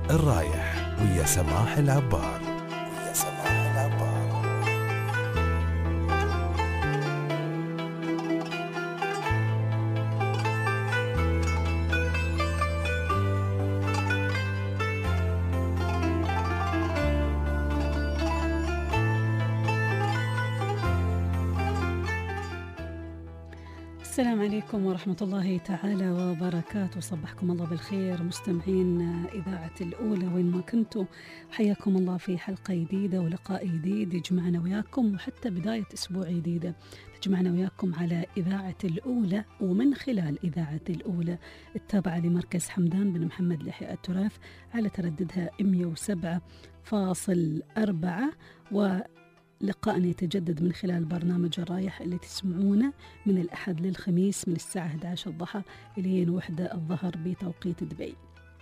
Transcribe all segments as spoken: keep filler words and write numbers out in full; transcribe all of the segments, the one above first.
الرايح ويا سماح العبار ويا سماح العبار. السلام عليكم ورحمة الله تعالى وبركاته. صبحكم الله بالخير مستمعين إذاعة الأولى وين ما كنتوا، حياكم الله في حلقة جديدة ولقاء جديد يجمعنا وياكم، وحتى بداية أسبوع جديدة تجمعنا وياكم على إذاعة الأولى ومن خلال إذاعة الأولى التابعة لمركز حمدان بن محمد لإحياء التراث على ترددها مئة وسبعة فاصل أربعة. و لقاءنا يتجدد من خلال برنامج الرايح اللي تسمعونه من الأحد للخميس من الساعة إحدى عشرة الضحى إلى واحدة الظهر بتوقيت دبي.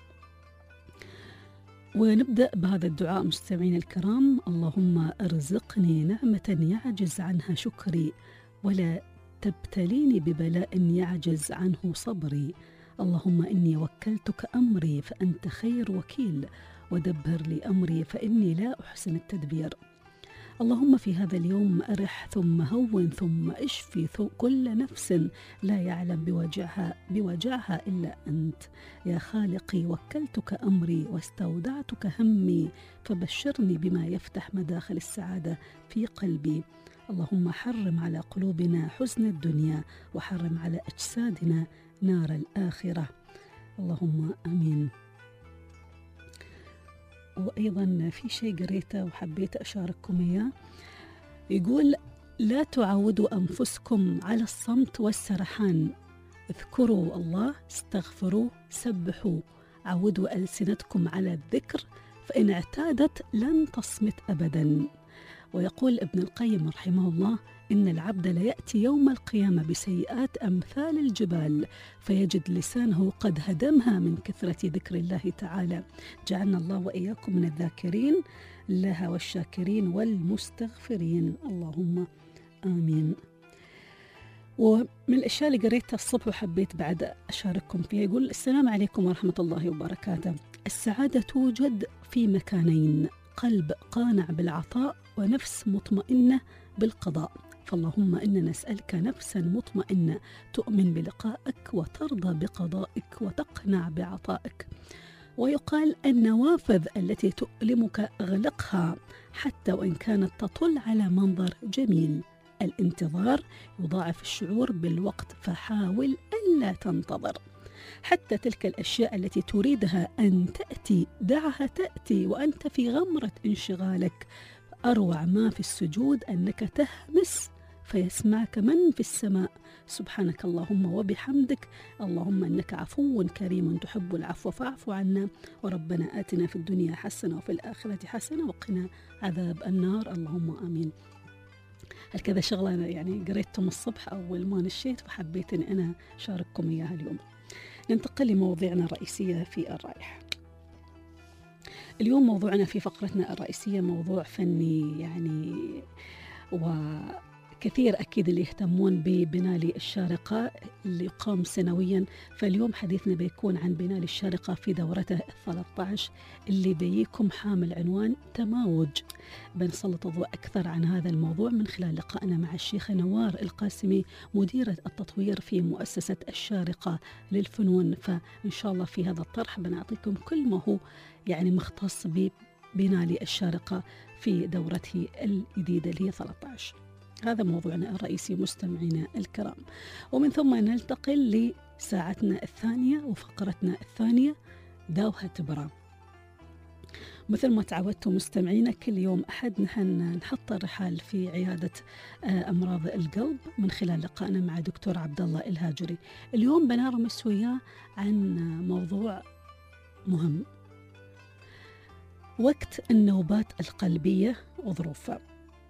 ونبدأ بهذا الدعاء مستمعين الكرام: اللهم ارزقني نعمة يعجز عنها شكري، ولا تبتليني ببلاء يعجز عنه صبري. اللهم إني وكلتك أمري فأنت خير وكيل، ودبر لي أمري فإني لا أحسن التدبير. اللهم في هذا اليوم أرح ثم هون ثم اشفي كل نفس لا يعلم بوجعها, بوجعها إلا أنت. يا خالقي وكلتك أمري واستودعتك همي، فبشرني بما يفتح مداخل السعادة في قلبي. اللهم حرم على قلوبنا حزن الدنيا، وحرم على أجسادنا نار الآخرة. اللهم آمين. وأيضا في شيء قريته وحبيت أشارككم إياه، يقول: لا تعودوا أنفسكم على الصمت والسرحان، اذكروا الله، استغفروا، سبحوا، عودوا ألسنتكم على الذكر، فإن اعتادت لن تصمت أبدا. ويقول ابن القيم رحمه الله: إن العبد ليأتي يوم القيامة بسيئات أمثال الجبال، فيجد لسانه قد هدمها من كثرة ذكر الله تعالى. جعلنا الله وإياكم من الذاكرين لها والشاكرين والمستغفرين، اللهم آمين. ومن الأشياء اللي قريتها الصبح وحبيت بعد أشارككم فيها، يقول: السلام عليكم ورحمة الله وبركاته. السعادة توجد في مكانين: قلب قانع بالعطاء ونفس مطمئنة بالقضاء. فاللهم إنا نسألك نفسا مطمئنة تؤمن بلقائك وترضى بقضائك وتقنع بعطائك. ويقال: النوافذ التي تؤلمك اغلقها حتى وإن كانت تطل على منظر جميل. الانتظار يضاعف الشعور بالوقت، فحاول ألا تنتظر. حتى تلك الأشياء التي تريدها أن تأتي دعها تأتي وأنت في غمرة انشغالك. أروع ما في السجود أنك تهمس فيسمعك من في السماء. سبحانك اللهم وبحمدك، اللهم إنك عفو كريم تحب العفو فاعف عنا. وربنا آتنا في الدنيا حسنة وفي الآخرة حسنة وقنا عذاب النار، اللهم آمين. هالكذا شغلة أنا يعني قريتهم الصبح أول ما نشيت، وحبيت أن أنا شارككم إياها اليوم. ننتقل لمواضيعنا الرئيسية في الرايح. اليوم موضوعنا في فقرتنا الرئيسية موضوع فني، يعني وكثير أكيد اللي يهتمون ببنالي الشارقة اللي يقام سنويا. فاليوم حديثنا بيكون عن بنالي الشارقة في دورته الثلاثة عشر اللي بيكم حامل عنوان تماوج. بنسلط الضوء أكثر عن هذا الموضوع من خلال لقائنا مع الشيخة نوار القاسمي مديرة التطوير في مؤسسة الشارقة للفنون. فإن شاء الله في هذا الطرح بنعطيكم كل ما هو يعني مختص ببنالي الشارقة في دورته الجديدة اللي هي ثلاثة عشر. هذا موضوعنا الرئيسي مستمعينا الكرام. ومن ثم ننتقل لساعتنا الثانية وفقرتنا الثانية داوها تبرى. مثل ما تعودتم مستمعينا كل يوم أحد نحن نحط الرحال في عيادة أمراض القلب من خلال لقائنا مع دكتور عبد الله الهاجري. اليوم بنرمس وياه عن موضوع مهم: وقت النوبات القلبية وظروفها.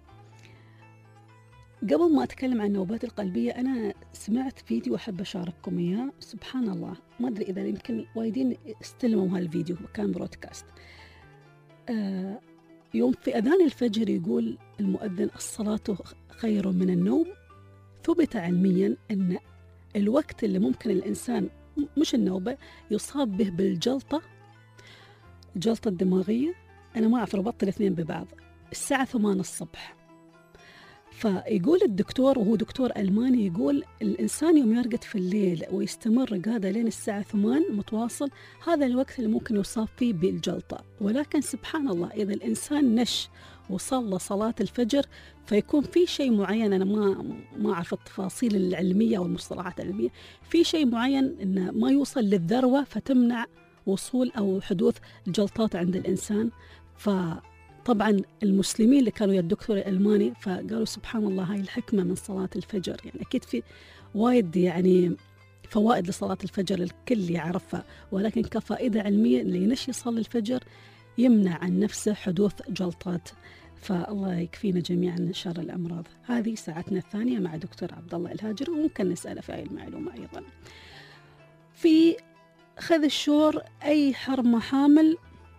قبل ما أتكلم عن النوبات القلبية، أنا سمعت فيديو أحب أشارككم إياه. سبحان الله، ما أدري إذا يمكن وايدين استلموا هالفيديو، كان برودكاست. آه يوم في أذان الفجر يقول المؤذن: الصلاة خير من النوم. ثبت علميا أن الوقت اللي ممكن الإنسان مش النوبة يصاب به بالجلطة الجلطة الدماغية أنا ما أعرف ربطت الاثنين ببعض الساعة ثمانية الصبح. فيقول الدكتور وهو دكتور ألماني يقول الإنسان يوم يرقد في الليل ويستمر رقاده لين الساعة ثمانية متواصل هذا الوقت اللي ممكن يصاب فيه بالجلطة. ولكن سبحان الله إذا الإنسان نش وصلى صلاة الفجر فيكون في شيء معين، أنا ما ما أعرف التفاصيل العلمية والمصطلحات العلمية، في شيء معين إنه ما يوصل للذروة فتمنع وصول أو حدوث الجلطات عند الإنسان. فطبعا المسلمين اللي كانوا يا الدكتور الألماني فقالوا سبحان الله هاي الحكمة من صلاة الفجر، يعني أكيد في وايد يعني فوائد لصلاة الفجر الكل يعرفها، ولكن كفائدة علمية اللي ينشي يصلي الفجر يمنع عن نفسه حدوث جلطات. فالله يكفينا جميعا شر الأمراض. هذه ساعتنا الثانية مع دكتور عبد الله الهاجري وممكن نسأله في هاي المعلومة أيضا. في خذ الشور أي حرمة حامل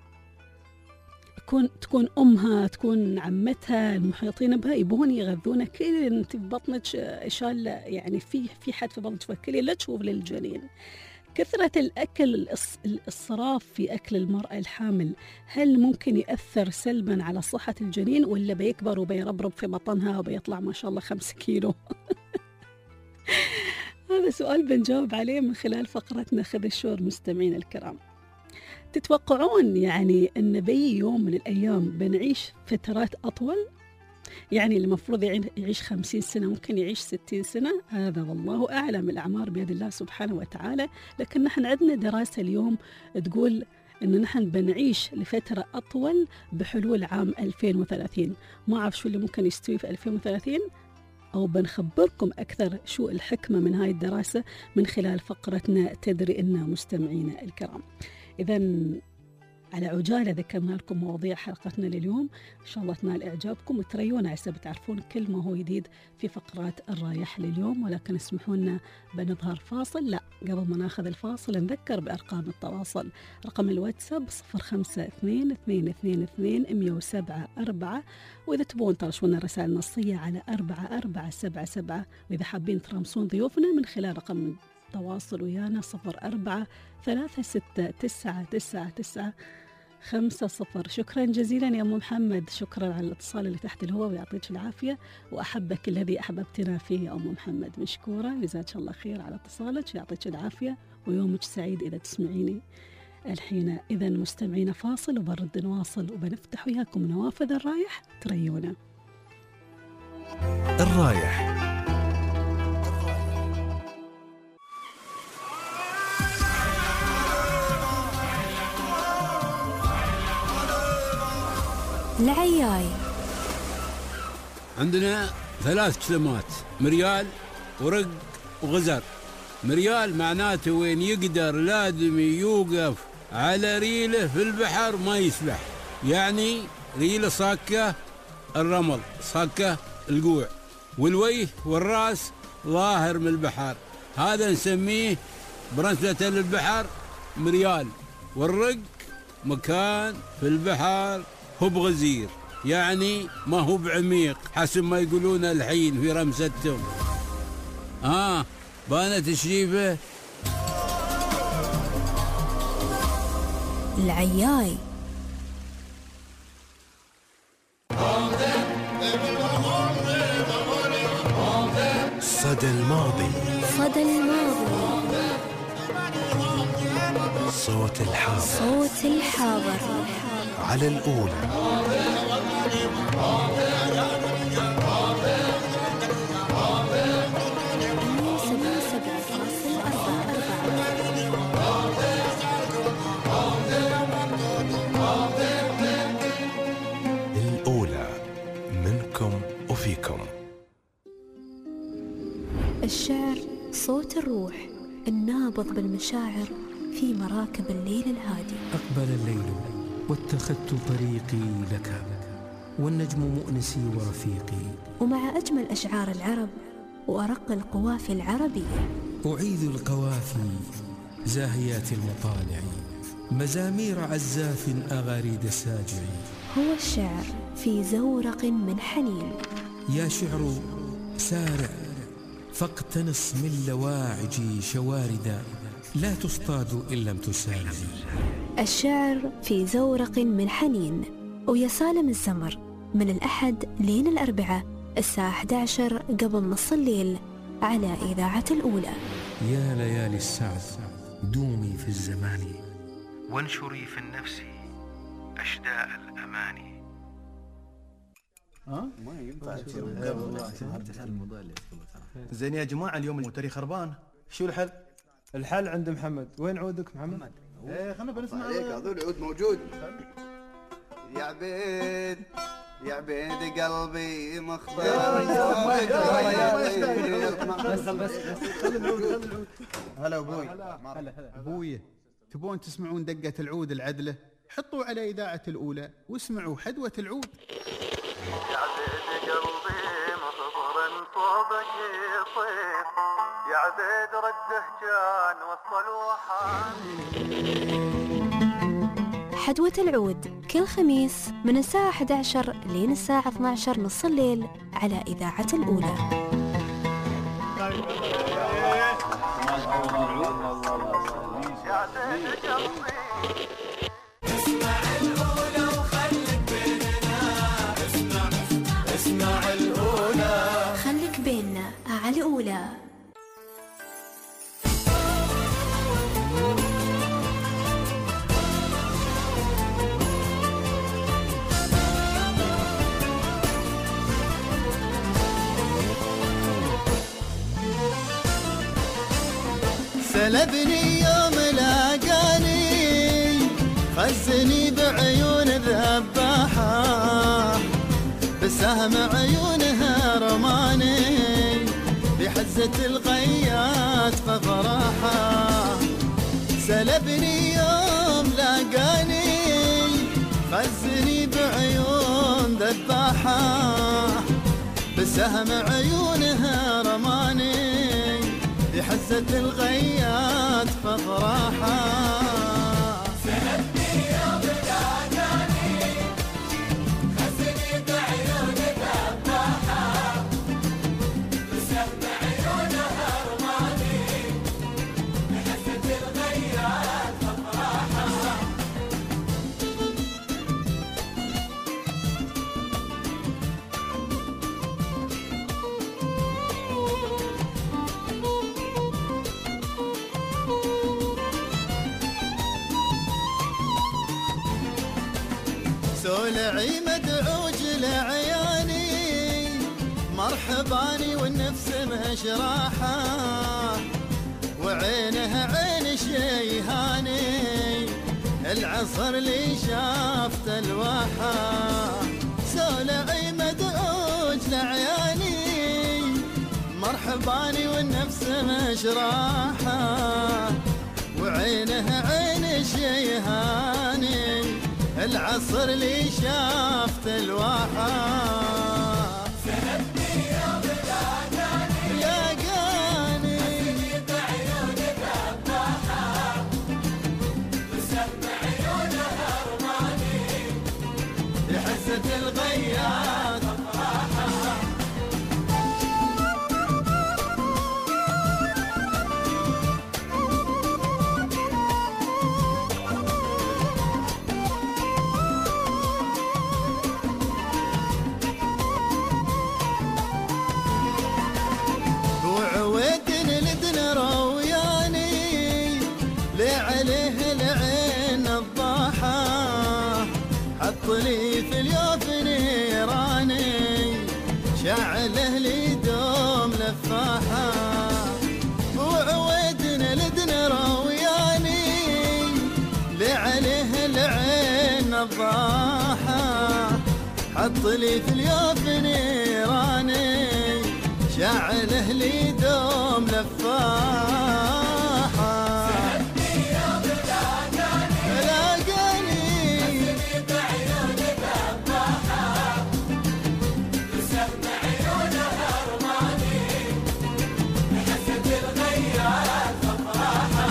تكون تكون أمها تكون عمتها المحيطين بها يبون يغذونه كل أنت في بطنك إشال يعني في في حد في بطنك فكلي لا تشوف للجنين. كثرة الأكل الإسراف في أكل المرأة الحامل هل ممكن يأثر سلبا على صحة الجنين ولا بيكبر وبيربرب في بطنها وبيطلع ما شاء الله خمسة كيلو؟ هذا سؤال بنجاوب عليه من خلال فقرتنا خذ الشور. مستمعين الكرام، تتوقعون يعني أن بأي يوم من الأيام بنعيش فترات أطول؟ يعني المفروض يعيش خمسين سنة ممكن يعيش ستين سنة، هذا والله أعلم، الأعمار بيد الله سبحانه وتعالى. لكن نحن عندنا دراسة اليوم تقول أن نحن بنعيش لفترة أطول بحلول عام ألفين وثلاثين. ما أعرف شو اللي ممكن يستوي في ألفين وثلاثين أو بنخبركم أكثر شو الحكمة من هاي الدراسة من خلال فقرتنا تدري إن مستمعينا الكرام. إذن على عجالة ذكرنا لكم مواضيع حلقتنا لليوم، إن شاء الله تنال إعجابكم وتريونا عسى بتعرفون كل ما هو جديد في فقرات الرايح لليوم. ولكن اسمحوا لنا بنظهر فاصل. لا قبل ما ناخذ الفاصل نذكر بأرقام التواصل. رقم الواتساب صفر خمسة اثنين اثنين اثنين اثنين مية وسبعة أربعة، وإذا تبون ترسلونا رسائل نصية على أربعة أربعة سبعة سبعة، وإذا حابين ترمسون ضيوفنا من خلال رقم تواصل ويانا صفر أربعة ثلاثة ستة تسعة تسعة تسعة خمسة صفر. شكرا جزيلا يا أم محمد، شكرا على الاتصال اللي تحت الهواء ويعطيك العافية، وأحبك الذي أحببتنا فيه يا أم محمد. مشكورة، جزاك الله خير على اتصالك، يعطيك العافية ويومك سعيد إذا تسمعيني الحين. إذا مستمعين فاصل وبرد نواصل وبنفتح وياكم نوافذ الرايح تريونا. الرايح العياي. عندنا ثلاث كلمات، مريال ورق وغزر. مريال معناته وين يقدر الآدمي يوقف على ريله في البحر ما يسبح، يعني ريله صاكة الرمل صاكة القوع، والوجه والراس ظاهر من البحر، هذا نسميه برنسة للبحر مريال. والرق مكان في البحر هو بغزير، يعني ما هو بعميق حسب ما يقولون الحين في رمستهم. آه بانت الشريفة. العياي. صدى الماضي. صدى الماضي. صوت الحاضر. صوت الحاضر. على الأولى. الأولى منكم وفيكم. الشعر صوت الروح النابض بالمشاعر في مراكب الليل الهادي. أقبل الليل واتخذت طريقي لك، والنجم مؤنسي ورفيقي. ومع أجمل أشعار العرب وأرق القوافي العربية أعيذ القوافي زاهيات المطالع، مزامير عزاف أغاريد الساجع. هو الشعر في زورق من حنين. يا شعر سارع فاقتنص من لواعجي شواردا، لا تصطاد إن لم تسارع. الشعر في زورق من حنين، ويا سالم الزمر، من الأحد لين الأربعاء الساعة أحد عشر قبل نص الليل على إذاعة الأولى. يا ليالي السعد دومي في الزمان، وانشري في النفس أشداء الأماني. ها؟ ما ينفع زين يا جماعة، اليوم التاريخ خربان، شو الحل؟ الحل عند محمد. وين عودك محمد؟ ايه خلنا بنسمع عليك. هذول عود موجود. يا عبيد يا عبيد قلبي مختار. بس بس خلي العود خلي العود. هلا ابوي. هلا هلا ابوي، تبون تسمعون دقة العود العدلة؟ حطوا على إذاعة الأولى واسمعوا حدوة العود. يا عبيد قلبي مخضر صوبك يصير، يا عبيد رده كان وصل وحان. حدوة العود كل خميس من الساعة أحد عشر لين الساعة اثني عشر نص الليل على إذاعة الأولى. اسمع الأولى وخليك بيننا، اسمع اسمع الأولى، خليك بيننا على الأولى. سلبني يوم لاقاني، خزني بعيون ذباحة، بسهم عيونها رماني، بحزة الغيات ففرحة. سلبني يوم لاقاني، خزني بعيون ذباحة، بسهم عيونها رماني، بحزة الغيات ففرحة. سلبني يوم لاقاني، خزني بعيون ذباحة، بسهم عيونها رماني، بحزة الغيات ففرحة. سولعي مدعوج لعياني، مرحباني والنفس مشراحة، وعينها عين شيهاني، العصر لي شافت الواحة. سولعي مدعوج لعياني، مرحباني والنفس مشراحة، وعينها عين شيهاني، العصر لي شافت الواحة. سلبني يوم لاقاني، لاقاني، خزني بعيون ذباحة، بسهم عيونها رماني، بحزة الغيات ففرحة. وعويدن لدن روياني، لي عليه العين الضاحة، حط لي في اليوف نيراني، شعله لي دوم لفاحة. وعويدن لدن روياني، لي عليه العين الضاحة، حط لي في اليوف نيراني، شعله لي دوم لفاحة. سلبني يوم لاقاني، لاقاني، خزني بعيون ذباحة، بسهم عيونها رماني، بحزة الغيات ففرحة.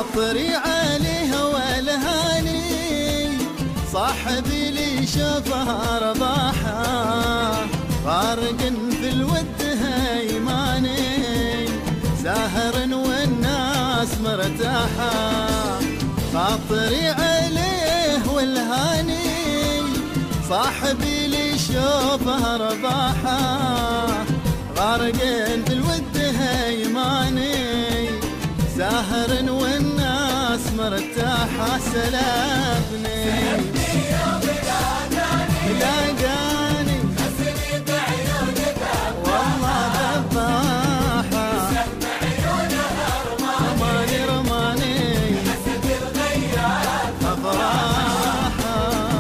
خاطري عليها والهاني صاحبي لي شافها رضاحة غارق في الود هيماني ساهر والناس مرتاحة خاطري عليه والهاني صاحبي لي شافها رضاحة غارق في الود هيماني ساهر والناس مرتاحة سلامني سلمني يوم لاقاني لاقاني خسني بعيوني والله ذباحة سمع عيونها رماني رماني حسد الغيار أفراحة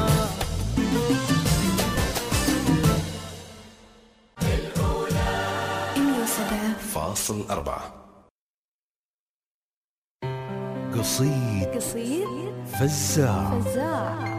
مية وسبعة فاصل أربعة. قصيد قصير فزاع. فزاع.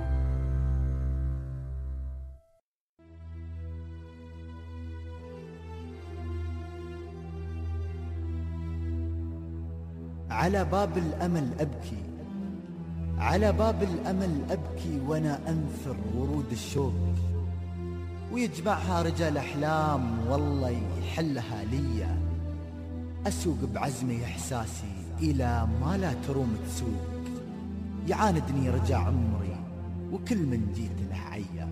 على باب الأمل أبكي على باب الأمل أبكي وأنا أنثر ورود الشوق ويجمعها رجال أحلام والله يحلها ليا أسوق بعزمي إحساسي إلى ما لا تروم تسوق يعاندني رجع عمري وكل من جيت له عيا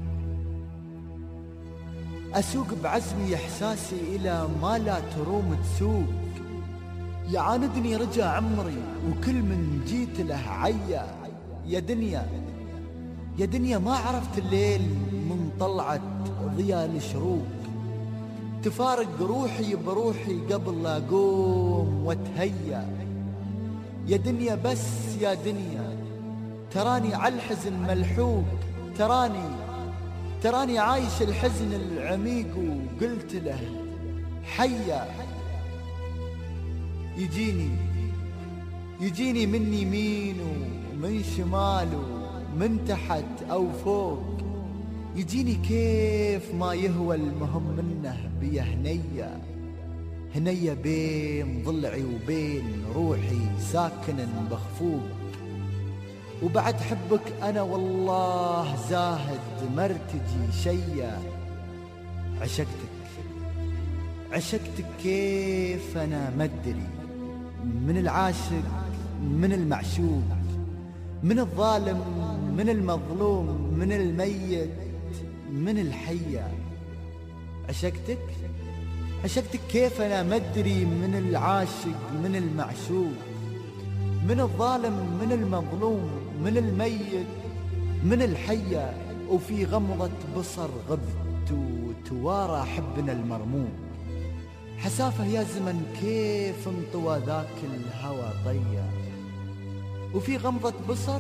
أسوق بعزمي إحساسي إلى ما لا تروم تسوق يعاندني رجع عمري وكل من جيت له عيا يا دنيا يا دنيا ما عرفت الليل من طلعت ضياء الشروق تفارق روحي بروحي قبل لا أقوم واتهيا يا دنيا بس يا دنيا تراني عالحزن ملحوق تراني تراني عايش الحزن العميق وقلت له حيا يجيني يجيني من يمين ومن شمال ومن تحت أو فوق يجيني كيف ما يهوى المهم منه بيه هنية هنية بين ضلعي وبين روحي ساكن بخفوق وبعد حبك أنا والله زاهد مرتجي شيا عشقتك عشقتك كيف أنا مدري من العاشق من المعشوق من الظالم من المظلوم من الميت من الحية عشقتك عشقتك كيف أنا مدري من العاشق من المعشوق من الظالم من المظلوم من الميت من الحية وفي غمضة بصر غبت وتوارى حبنا المرموم حسافة يا زمن كيف انطوى ذاك الهوى ضيا وفي غمضة بصر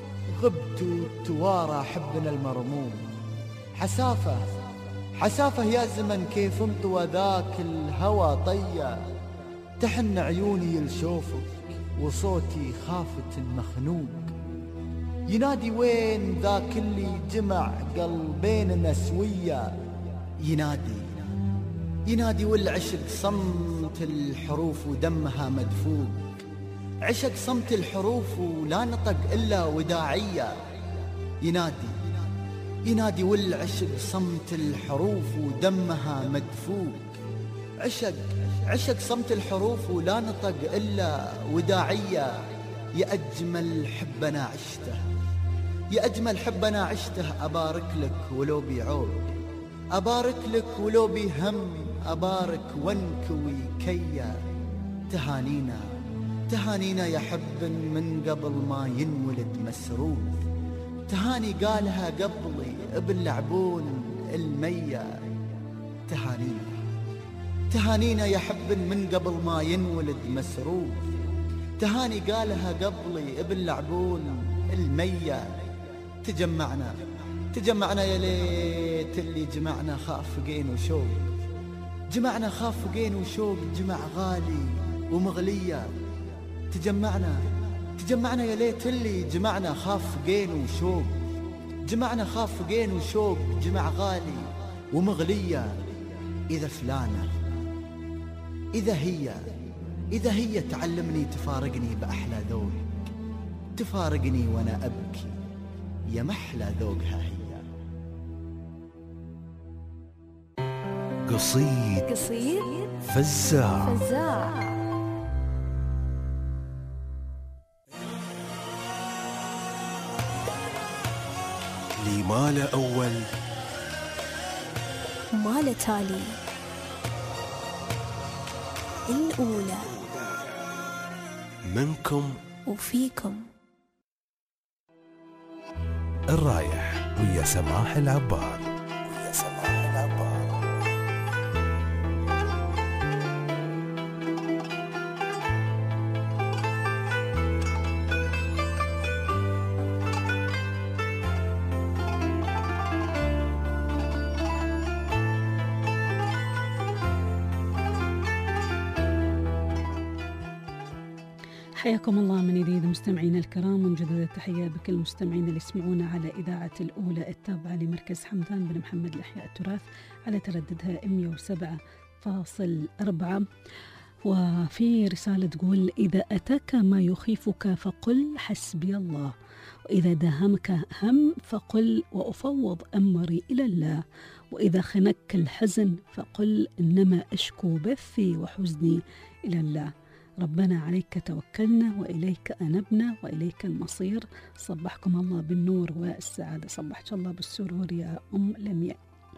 غبت وتوارى حبنا المرموم حسافة حسافة يا زمن كيف انطوى ذاك الهوى طيا تحن عيوني لشوفك وصوتي خافت المخنوق ينادي وين ذاك اللي جمع قلبيننا سويا ينادي ينادي والعشق صمت الحروف ودمها مدفوق عشق صمت الحروف ولا نطق إلا وداعية ينادي ينادي والعشق صمت الحروف ودمها مدفوق عشق عشق صمت الحروف ولا نطق إلا وداعية يا أجمل حب أنا عشته يا أجمل حب أنا عشته أبارك لك ولو بعوق أبارك لك ولو بهم أبارك وانكوي كيا تهانينا تهانينا يا حب من قبل ما ينولد مسروق تهاني قالها قبلي باللعبون المية تهانينا تهانينا يا حب من قبل ما ينولد مسروق تهاني قالها قبلي باللعبون المية تجمعنا تجمعنا يا ليت اللي جمعنا خافقين وشوق جمعنا خافقين وشوق جمع غالي ومغلية تجمعنا تجمعنا يا ليت اللي جمعنا خافقين وشوق جمعنا خافقين وشوق جمع غالي ومغلية إذا فلانة إذا هي إذا هي تعلمني تفارقني بأحلى ذوق، تفارقني وأنا أبكي يا محلى ذوقها هي. قصيد قصيد فزاع فزاع. لي ما له أول ما له تالي، الأولى منكم وفيكم. الرايح ويا سماح العبار. ويا سماح العبار. حياكم الله من جديد مستمعينا الكرام، ونجدد التحية بكل المستمعين اللي يسمعونا على إذاعة الأولى التابعة لمركز حمدان بن محمد لإحياء التراث على ترددها مئة وسبعة فاصلة أربعة. وفي رسالة تقول: إذا أتاك ما يخيفك فقل حسبي الله، وإذا داهمك هم فقل وأفوض أمري إلى الله، وإذا خنك الحزن فقل إنما أشكو بثي وحزني إلى الله. ربنا عليك توكلنا وإليك أنبنا وإليك المصير. صبحكم الله بالنور والسعادة. صبحك الله بالسرور يا أم لمياء.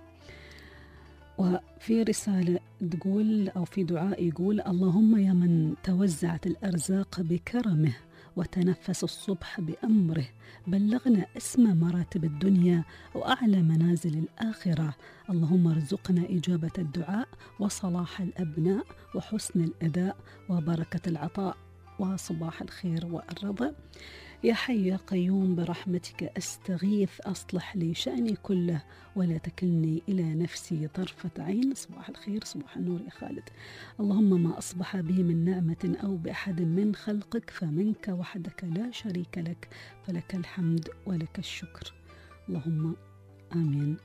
وفي رسالة تقول أو في دعاء يقول: اللهم يا من توزعت الأرزاق بكرمه وتنفس الصبح بأمره، بلغنا أسمى مراتب الدنيا وأعلى منازل الآخرة. اللهم ارزقنا إجابة الدعاء وصلاح الأبناء وحسن الأداء وبركة العطاء وصباح الخير والرضا. يا حي يا قيوم برحمتك أستغيث، أصلح لي شأني كله ولا تكلني إلى نفسي طرفة عين. صباح الخير صباح النور يا خالد. اللهم ما أصبح بي من نعمة أو بأحد من خلقك فمنك وحدك لا شريك لك، فلك الحمد ولك الشكر. اللهم آمين.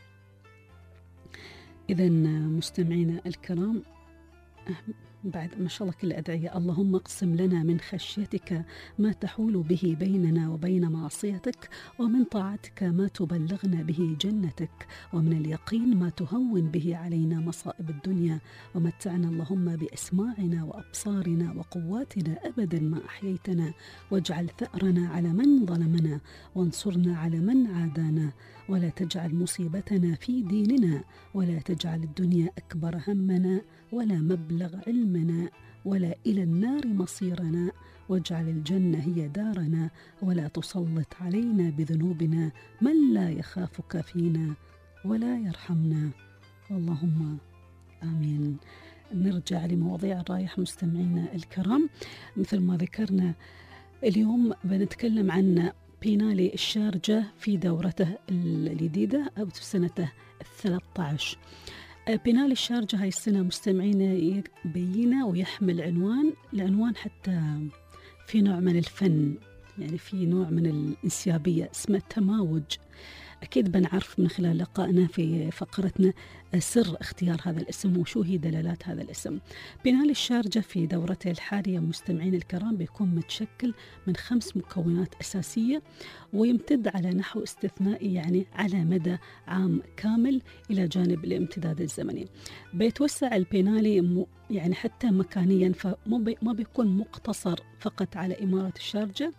إذن مستمعينا الكرام، بعد ما شاء الله كل أدعية: اللهم اقسم لنا من خشيتك ما تحول به بيننا وبين معصيتك، ومن طاعتك ما تبلغنا به جنتك، ومن اليقين ما تهون به علينا مصائب الدنيا، ومتعنا اللهم بأسماعنا وأبصارنا وقواتنا أبدا ما أحييتنا، واجعل ثأرنا على من ظلمنا، وانصرنا على من عادانا، ولا تجعل مصيبتنا في ديننا، ولا تجعل الدنيا أكبر همنا ولا مبلغ علمنا، ولا إلى النار مصيرنا، واجعل الجنة هي دارنا، ولا تسلط علينا بذنوبنا من لا يخافك فينا ولا يرحمنا. اللهم آمين. نرجع لمواضيع الرايح مستمعينا الكرام. مثل ما ذكرنا اليوم بنتكلم عن بينالي الشارجة في دورته الجديدة أو في سنته الثلاثة عشر. بينالي الشارجة هاي السنة مستمعين يبينا ويحمل عنوان العنوان حتى في نوع من الفن، يعني في نوع من الانسيابية، اسمه التماوج. أكيد بنعرف من خلال لقائنا في فقرتنا سر اختيار هذا الاسم وشو هي دلالات هذا الاسم. بينالي الشارجة في دورته الحالية مستمعين الكرام بيكون متشكل من خمس مكونات أساسية، ويمتد على نحو استثنائي، يعني على مدى عام كامل إلى جانب الامتداد الزمني. بيتوسع البينالي يعني حتى مكانيا، فما بيكون مقتصر فقط على إمارة الشارجة،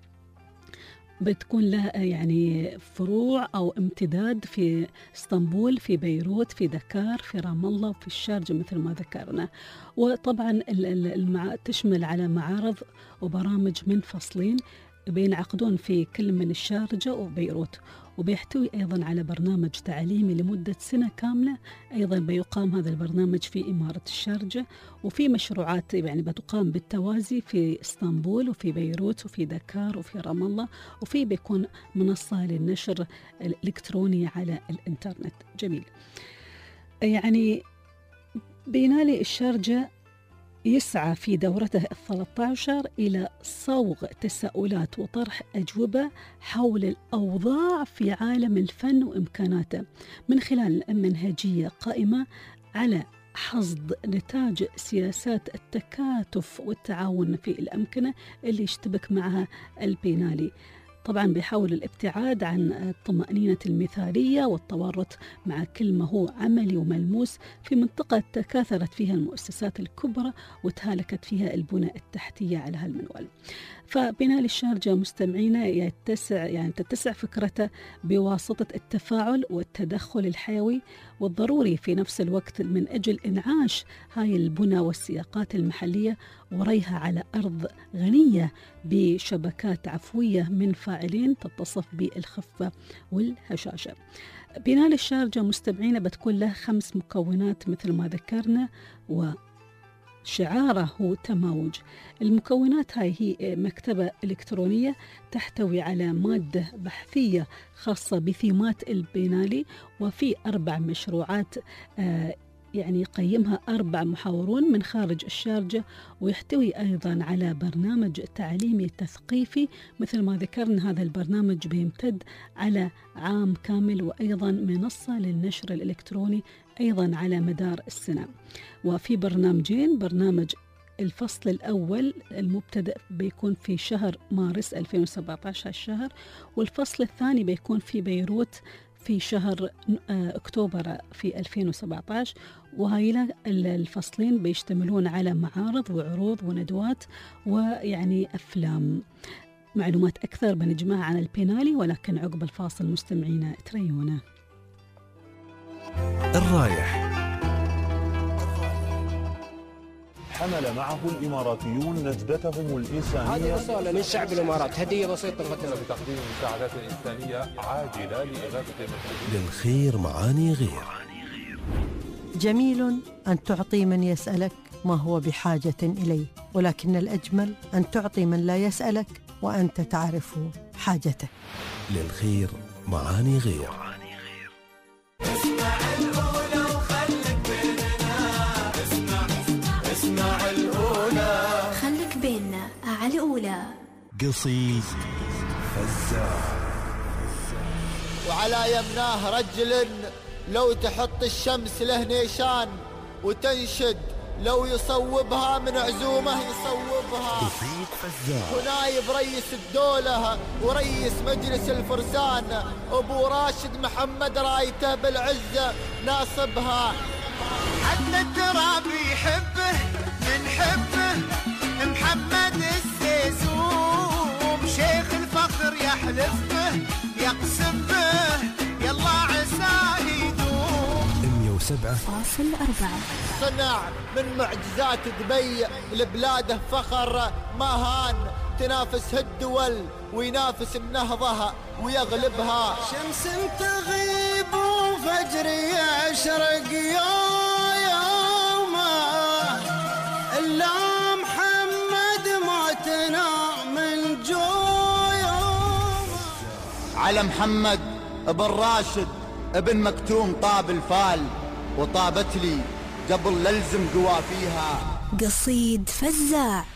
بتكون لها يعني فروع أو امتداد في اسطنبول، في بيروت، في دكار، في رام الله، وفي الشارجة مثل ما ذكرنا. وطبعا تشمل على معارض وبرامج منفصلين بينعقدون في كل من الشارجة وبيروت، وبيحتوي أيضا على برنامج تعليمي لمدة سنة كاملة. أيضا بيقام هذا البرنامج في إمارة الشارجة، وفي مشروعات يعني بتقام بالتوازي في اسطنبول وفي بيروت وفي دكار وفي رام الله، وفي بيكون منصة للنشر الإلكتروني على الإنترنت. جميل. يعني بينالي الشارجة يسعى في دورته الثلاثة عشر إلى صوغ تساؤلات وطرح أجوبة حول الأوضاع في عالم الفن وإمكاناته من خلال منهجية قائمة على حصد نتاج سياسات التكاتف والتعاون في الأمكنة اللي يشتبك معها البينالي. طبعا بيحاول الابتعاد عن الطمأنينة المثالية والتورط مع كل ما هو عملي وملموس في منطقة تكاثرت فيها المؤسسات الكبرى وتهالكت فيها البنى التحتية على هالمنوال. فبينالي الشارجة مستمعينا يتسع يعني تتسع فكرته بواسطة التفاعل والتدخل الحيوي والضروري في نفس الوقت من أجل إنعاش هاي البنى والسياقات المحلية وريها على أرض غنية بشبكات عفوية من فاعلين تتصف بالخفة والهشاشة. بينالي الشارجة مستمعينا بتكون له خمس مكونات مثل ما ذكرنا، و شعاره هو تماوج. المكونات هاي هي مكتبة إلكترونية تحتوي على مادة بحثية خاصة بثيمات البينالي، وفي أربع مشروعات آه يعني يقيمها أربع محاورون من خارج الشارجة، ويحتوي أيضا على برنامج تعليمي تثقيفي مثل ما ذكرنا. هذا البرنامج بيمتد على عام كامل، وأيضا منصة للنشر الإلكتروني أيضا على مدار السنة. وفي برنامجين، برنامج الفصل الأول المبتدأ بيكون في شهر مارس ألفين وسبعة عشر هالشهر، والفصل الثاني بيكون في بيروت في شهر أكتوبر في ألفين وسبعة عشر. وهاي الفصلين بيشتملون على معارض وعروض وندوات ويعني أفلام. معلومات أكثر بنجمعها عن البينالي، ولكن عقب الفاصل مستمعينا تريونا. الرايح حمل معه الإماراتيون نجدتهم الإنسانية. هذه رسالة من شعب الإمارات، هدية بسيطة نقدمها بتقديم المساعدات الإنسانية عاجلة لإغاثة المحتاجين. للخير معاني غير. جميل أن تعطي من يسألك ما هو بحاجة إليه، ولكن الأجمل أن تعطي من لا يسألك وأنت تعرف حاجته. للخير معاني غير. اسمع الأولى وخلك بيننا، اسمع اسمع الأولى خلك بيننا على الأولى. قصيد فزاع. وعلى يمناه رجل لو تحط الشمس له نيشان وتنشد، لو يصوبها من عزومه يصوبها. قصيد فزاع. ونايب رئيس الدولة ورئيس مجلس الفرسان أبو راشد محمد رايته بالعزة ناصبها. حتى التراب يحبه من حبه محمد السيسوم، شيخ الفخر يحلف به يقسم به يلا عساه يدوم. مية وسبعة فاصل أربعة. صنع من معجزات دبي لبلاده فخر، ما هان تنافس الدول وينافس النهضة ويغلبها. شمس تغيب وفجر يشرق يا يومه، إلا محمد موتنا من جويومه. على محمد ابن راشد ابن مكتوم طاب الفال، وطابت لي قبل للزم قوافيها. قصيد فزاع.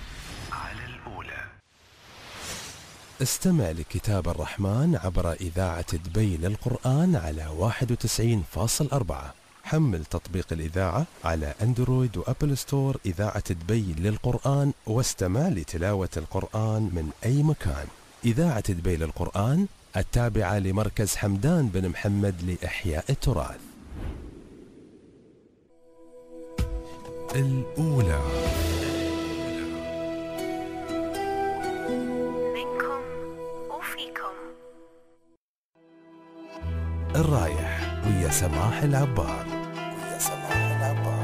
استمع لكتاب الرحمن عبر إذاعة دبي للقرآن على واحد وتسعين فاصل أربعة. حمل تطبيق الإذاعة على أندرويد وأبل ستور إذاعة دبي للقرآن، واستمع لتلاوة القرآن من أي مكان. إذاعة دبي للقرآن التابعة لمركز حمدان بن محمد لإحياء التراث. الأولى منكم وفيكم. الرايح ويا سماح العبار. ويا سماح العبار.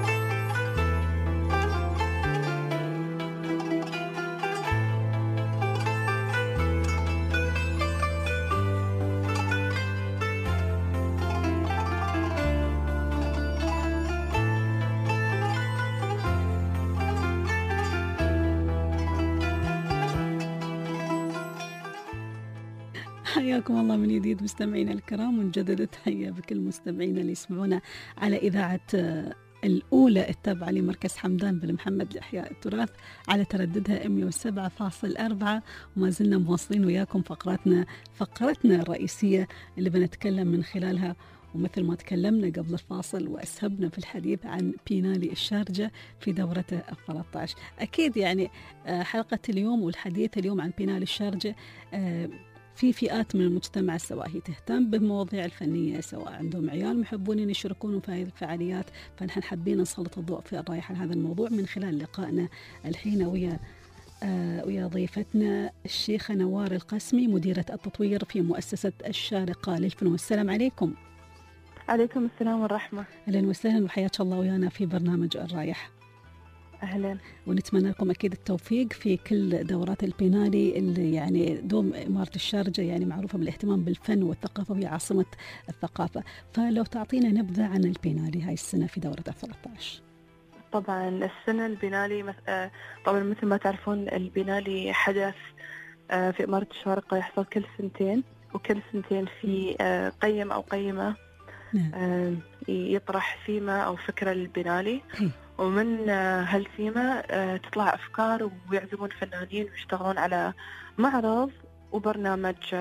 حياكم الله من جديد مستمعينا الكرام، ونجدد تحية بكل مستمعينا اللي يسمعونا على إذاعة الأولى التابعة لمركز حمدان بن محمد لإحياء التراث على ترددها مية وسبعة فاصل أربعة. وما زلنا مواصلين وياكم فقراتنا فقرتنا الرئيسية اللي بنتكلم من خلالها ومثل ما تكلمنا قبل الفاصل وأسهبنا في الحديث عن بينالي الشارجة في دورته الثلاثة عشر. أكيد يعني حلقة اليوم والحديث اليوم عن بينالي الشارجة في فئات من المجتمع، سواء هي تهتم بالمواضيع الفنية، سواء عندهم عيال محبون يشاركون في هذه الفعاليات، فنحن حابين نسلط الضوء في الرايحة على هذا الموضوع من خلال لقائنا الحين ويا آه ويا ضيفتنا الشيخة نوار القاسمي، مديرة التطوير في مؤسسة الشارقة للفنون. السلام عليكم. عليكم السلام والرحمة. أهلا وسهلا وحياك الله ويانا في برنامج الرايح. أهلا. ونتمنى لكم أكيد التوفيق في كل دورات البينالي اللي يعني دوم إمارة الشارجة يعني معروفة بالاهتمام بالفن والثقافة وهي عاصمة الثقافة، فلو تعطينا نبذة عن البينالي هاي السنة في دورة الثلاثة عشر. طبعا السنة البينالي طبعا مثل ما تعرفون البينالي حدث في إمارة الشارقة يحصل كل سنتين، وكل سنتين في قيم أو قيمة نعم. يطرح ثيمة أو فكرة للبينالي، ومن هالثيمة تطلع أفكار ويعزمون فنانين ويشتغلون على معرض وبرنامج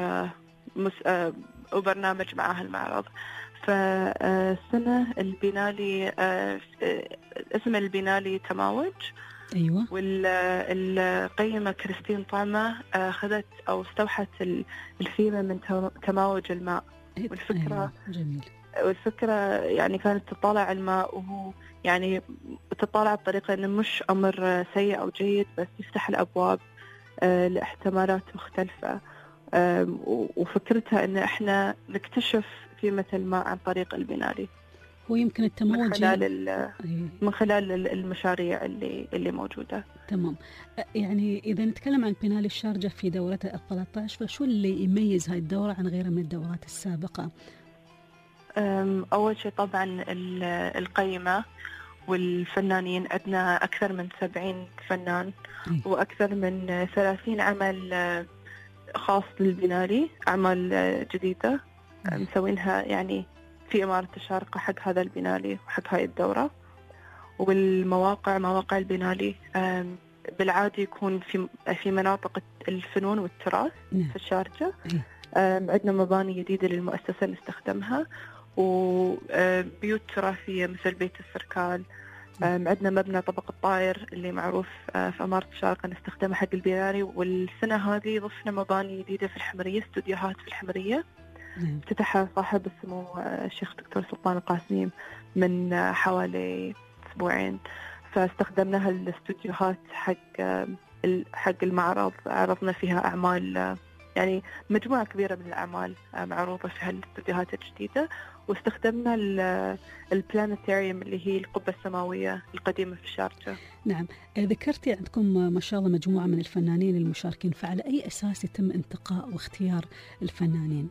وبرنامج مع هالمعرض. فالسنة البينالي اسم البينالي تماوج. أيوة. والقيمة كريستين طعمة أخذت أو استوحت الثيمة من تماوج الماء. والفكرة أيوة. جميل. والفكرة يعني كانت تطالع على الماء، وهو يعني تطالع بطريقة إنه مش أمر سيء أو جيد، بس يفتح الأبواب آه لاحتمالات مختلفة. آه وفكرتها إن إحنا نكتشف قيمة الماء عن طريق البينالي. هو يمكن التموج من خلال من خلال المشاريع اللي اللي موجودة. تمام. يعني إذا نتكلم عن بينالي الشارجة في دورته الثلاثة عشر، فشو اللي يميز هاي الدورة عن غيرها من الدورات السابقة؟ أول شيء طبعا القيمة والفنانين، عندنا أكثر من سبعين فنان وأكثر من ثلاثين عمل خاص للبينالي، أعمال جديدة مسوينها يعني في إمارة الشارقة حق هذا البينالي وحق هاي الدورة. والمواقع مواقع البينالي بالعادة يكون في في مناطق الفنون والتراث في الشارقة. عندنا مباني جديدة للمؤسسة نستخدمها، وبيوت تراثية مثل بيت السركال. عندنا مبنى طبق الطائر اللي معروف في أمارة الشارقة نستخدمه حق البينالي. والسنة هذه ضفنا مباني جديدة في الحمرية، استوديوهات في الحمرية افتتحها صاحب السمو الشيخ دكتور سلطان القاسمي من حوالي أسبوعين، فاستخدمناها الاستوديوهات حق حق المعرض. عرضنا فيها أعمال يعني مجموعة كبيرة من الأعمال معروضة في هالاستوديوهات الجديدة. واستخدمنا البلانيتاريوم اللي هي القبة السماوية القديمة في الشارقة. نعم. ذكرتي عندكم ما شاء الله مجموعة من الفنانين المشاركين، فعلى أي أساس يتم انتقاء واختيار الفنانين؟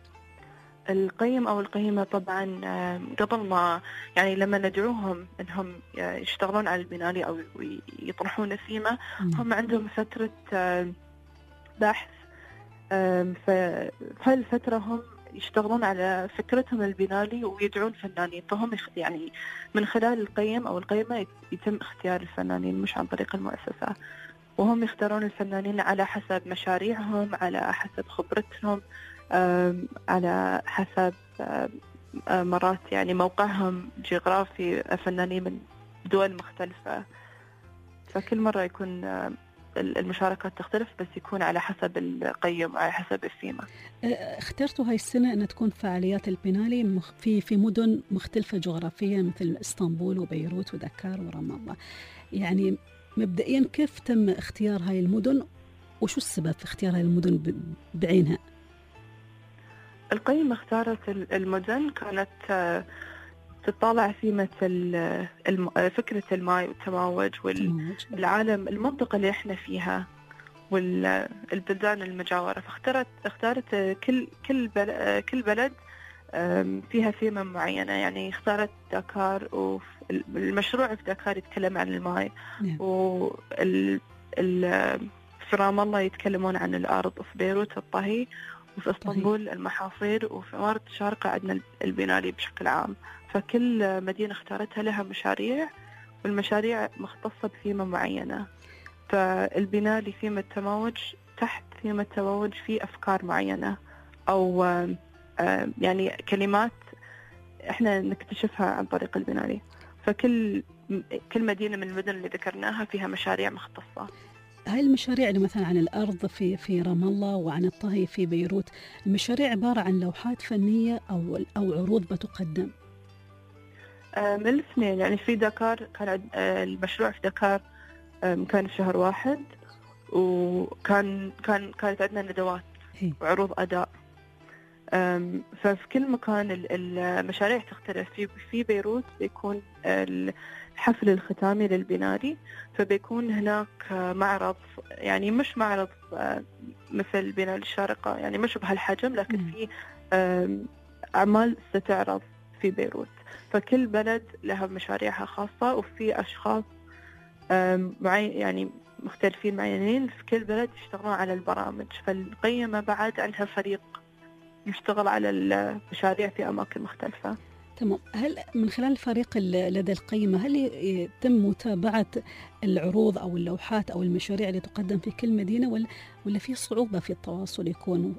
القيم أو القيمة طبعا قبل ما يعني لما ندعوهم أنهم يشتغلون على البينالي أو يطرحون الثيمة، هم عندهم فترة بحث. ففي الفترة هم يشتغلون على فكرتهم البينالي ويدعون فنانين، فهم يعني من خلال القيم أو القيمة يتم اختيار الفنانين مش عن طريق المؤسسة، وهم يختارون الفنانين على حسب مشاريعهم، على حسب خبرتهم، على حسب مرات يعني موقعهم جغرافي، فنانين من دول مختلفة. فكل مرة يكون المشاركات تختلف، بس يكون على حسب القيم وعلى حسب الثيمة. اخترتوا هاي السنة أن تكون فعاليات البينالي في في مدن مختلفة جغرافيا مثل اسطنبول وبيروت ودكار ورام الله. يعني مبدئيا كيف تم اختيار هاي المدن وشو السبب في اختيار هاي المدن بعينها؟ القيمة اختارت المدن كانت تطالع ثيمة فكرة الماء والتماوج والعالم المنطقة اللي احنا فيها والبلدان المجاورة. فاختارت اختارت كل كل كل بلد فيها ثيمة معينة. يعني اختارت دكار، والمشروع في دكار يتكلم عن الماء، وال في رام الله يتكلمون عن الأرض، وفي بيروت الطهي، وفي اسطنبول المحاصيل، وفي إمارة الشارقة عندنا البينالي بشكل عام. فكل مدينة اختارتها لها مشاريع، والمشاريع مختصة بثيمة معينة. فالبينالي ثيمة تموج، تحت ثيمة تموج في أفكار معينة أو يعني كلمات إحنا نكتشفها عن طريق البنالي. فكل كل مدينة من المدن اللي ذكرناها فيها مشاريع مختصة. هاي المشاريع اللي مثلا عن الأرض في في رام الله وعن الطهي في بيروت، المشاريع عبارة عن لوحات فنية أو أو عروض بتقدم؟ من الاثنين، يعني في دكار كان المشروع في دكار كان في شهر واحد، وكان كان كانت عندنا ندوات وعروض أداء. ففي كل مكان المشاريع تختلف. في في بيروت بيكون الحفل الختامي للبنالي، فبيكون هناك معرض، يعني مش معرض مثل بنالي الشارقة، يعني مش بهالحجم، لكن في أعمال ستعرض في بيروت. فكل بلد لها مشاريعها خاصة، وفي أشخاص معين يعني مختلفين معينين في كل بلد يشتغلون على البرامج. فالقيمة بعد عندها فريق يشتغل على المشاريع في أماكن مختلفة. تمام. هل من خلال الفريق لدى القيمة هل يتم متابعة العروض أو اللوحات أو المشاريع اللي تقدم في كل مدينة، ولا ولا في صعوبة في التواصل يكونوا؟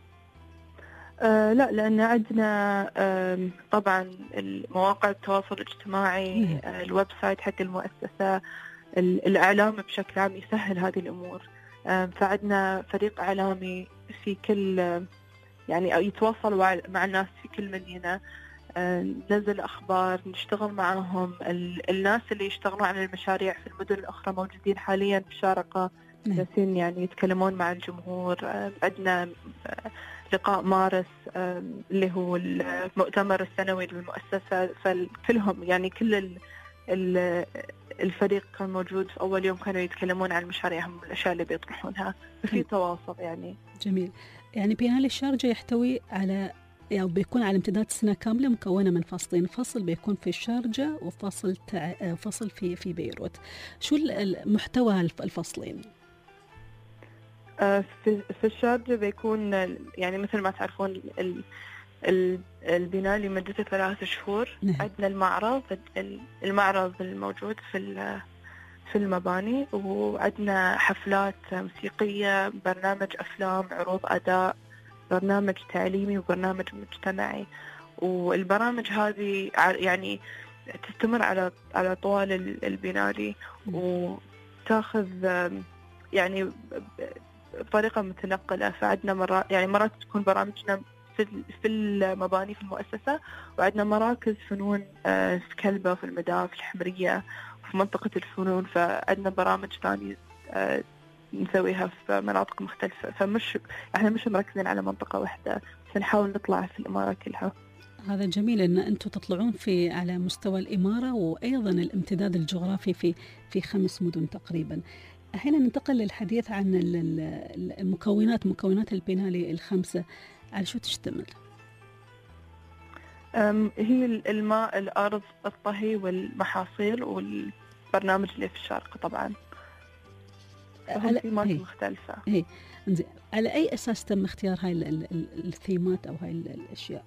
آه لا، لأن عندنا آه طبعا مواقع التواصل الاجتماعي، آه الويب سايت حق المؤسسة، الإعلام بشكل عام يسهل هذه الأمور. آه فعندنا فريق إعلامي في كل آه يعني يتواصل مع الناس في كل مدينة، آه نزل أخبار، نشتغل معهم. الناس اللي يشتغلون على المشاريع في المدن الأخرى موجودين حاليا في الشارقة، جالسين يعني يتكلمون مع الجمهور. آه عندنا آه لقاء مارس اللي هو المؤتمر السنوي للمؤسسة، فكلهم يعني كل الفريق كان موجود في أول يوم، كانوا يتكلمون عن مشاريعهم والأشياء اللي بيطرحونها، ففي تواصل يعني. جميل. يعني بنالي الشارقة يحتوي على يعني بيكون على امتداد سنة كاملة مكونة من فصلين، فصل بيكون في الشارقة وفصل تع... فصل في في بيروت. شو المحتوى الفصلين؟ في في الشارقة بيكون يعني مثل ما تعرفون البنالي مدته ثلاث شهور. نعم. عندنا المعرض المعرض الموجود في في المباني، وعندنا حفلات موسيقية، برنامج أفلام، عروض أداء، برنامج تعليمي وبرنامج مجتمعي. والبرامج هذه يعني تستمر على على طوال البنالي، وتاخذ يعني بطريقة متنقلة. فعندنا مرات يعني مرات تكون برامجنا في في المباني في المؤسسة، وعندنا مراكز فنون في كلبة، في المدام، في الحمرية، في منطقة الفنون. فعندنا برامج ثانية نسويها في مناطق مختلفة. فمش احنا مش مركزين على منطقة واحدة، بس نحاول نطلع في الإمارة كلها. هذا جميل ان انتم تطلعون في على مستوى الإمارة، وايضا الامتداد الجغرافي في في خمس مدن تقريبا. هنا ننتقل للحديث عن المكونات مكونات البنالي الخمسة، على شو تشتمل؟ هي الماء، الأرض، الطهي، والمحاصيل، والبرنامج اللي في الشارقة طبعا. على ثيمات مختلفة. هي. على أي أساس تم اختيار هاي الثيمات أو هاي الأشياء؟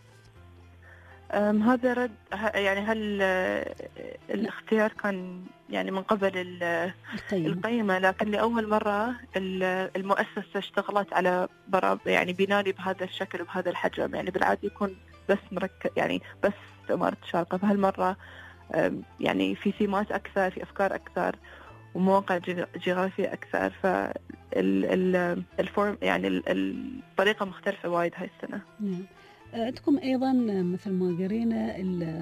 هذا رد يعني هل الاختيار كان يعني من قبل القيمة, القيمة لكن لأول مرة المؤسسة اشتغلت على برامج يعني بنالي بهذا الشكل وبهذا الحجم. يعني بالعادة يكون بس مركز يعني بس في إمارة الشارقة، فهالمرة يعني في ثيمات أكثر، في أفكار أكثر، ومواقع جغرافية أكثر. فالفورم يعني الطريقة مختلفة وايد هاي السنة. عندكم أيضا مثل ما قرينا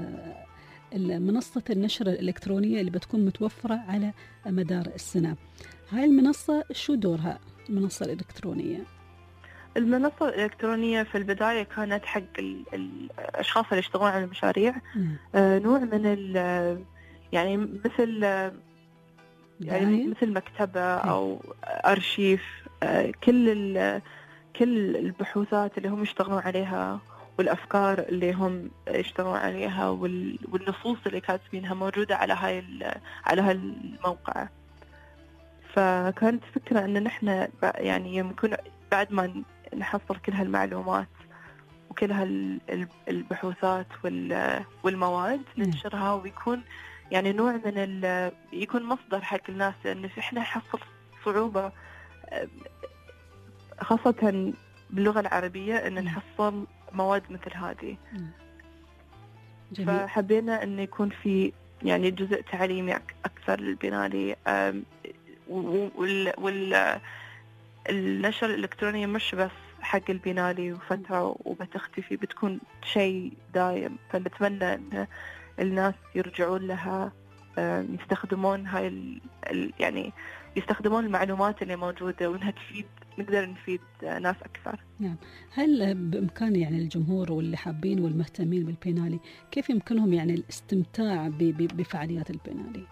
منصة النشر الإلكترونية اللي بتكون متوفرة على مدار السنة. هاي المنصة شو دورها المنصة الإلكترونية؟ المنصة الإلكترونية في البداية كانت حق الأشخاص اللي يشتغلون على المشاريع. آه نوع من ال يعني مثل يعني مثل مكتبة أو أرشيف، آه كل كل البحوثات اللي هم يشتغلون عليها والأفكار اللي هم يشتغلون عليها والنصوص اللي كاتبينها موجودة على هاي على هالموقع. فكانت فكرة إن نحن يعني يمكن بعد ما نحصل كل هالمعلومات وكل هالبحوثات والمواد ننشرها، ويكون يعني نوع من ال يكون مصدر حق الناس، لأن إحنا نحصل صعوبة خاصة باللغة العربية إن نحصل مواد مثل هذه. جميل. فحبينا أن يكون في يعني جزء تعليمي أكثر للبنالي. والنشر الإلكترونية مش بس حق البنالي وفترة وبتختفي، بتكون شيء دايم. فنتمنى أن الناس يرجعون لها، يستخدمون هاي ال يعني يستخدمون المعلومات اللي موجودة، وإنها تفيد، نقدر نفيد ناس أكثر. نعم. هل بإمكان يعني الجمهور واللي حابين والمهتمين بالبنالي كيف يمكنهم يعني الاستمتاع بفعاليات البنالي؟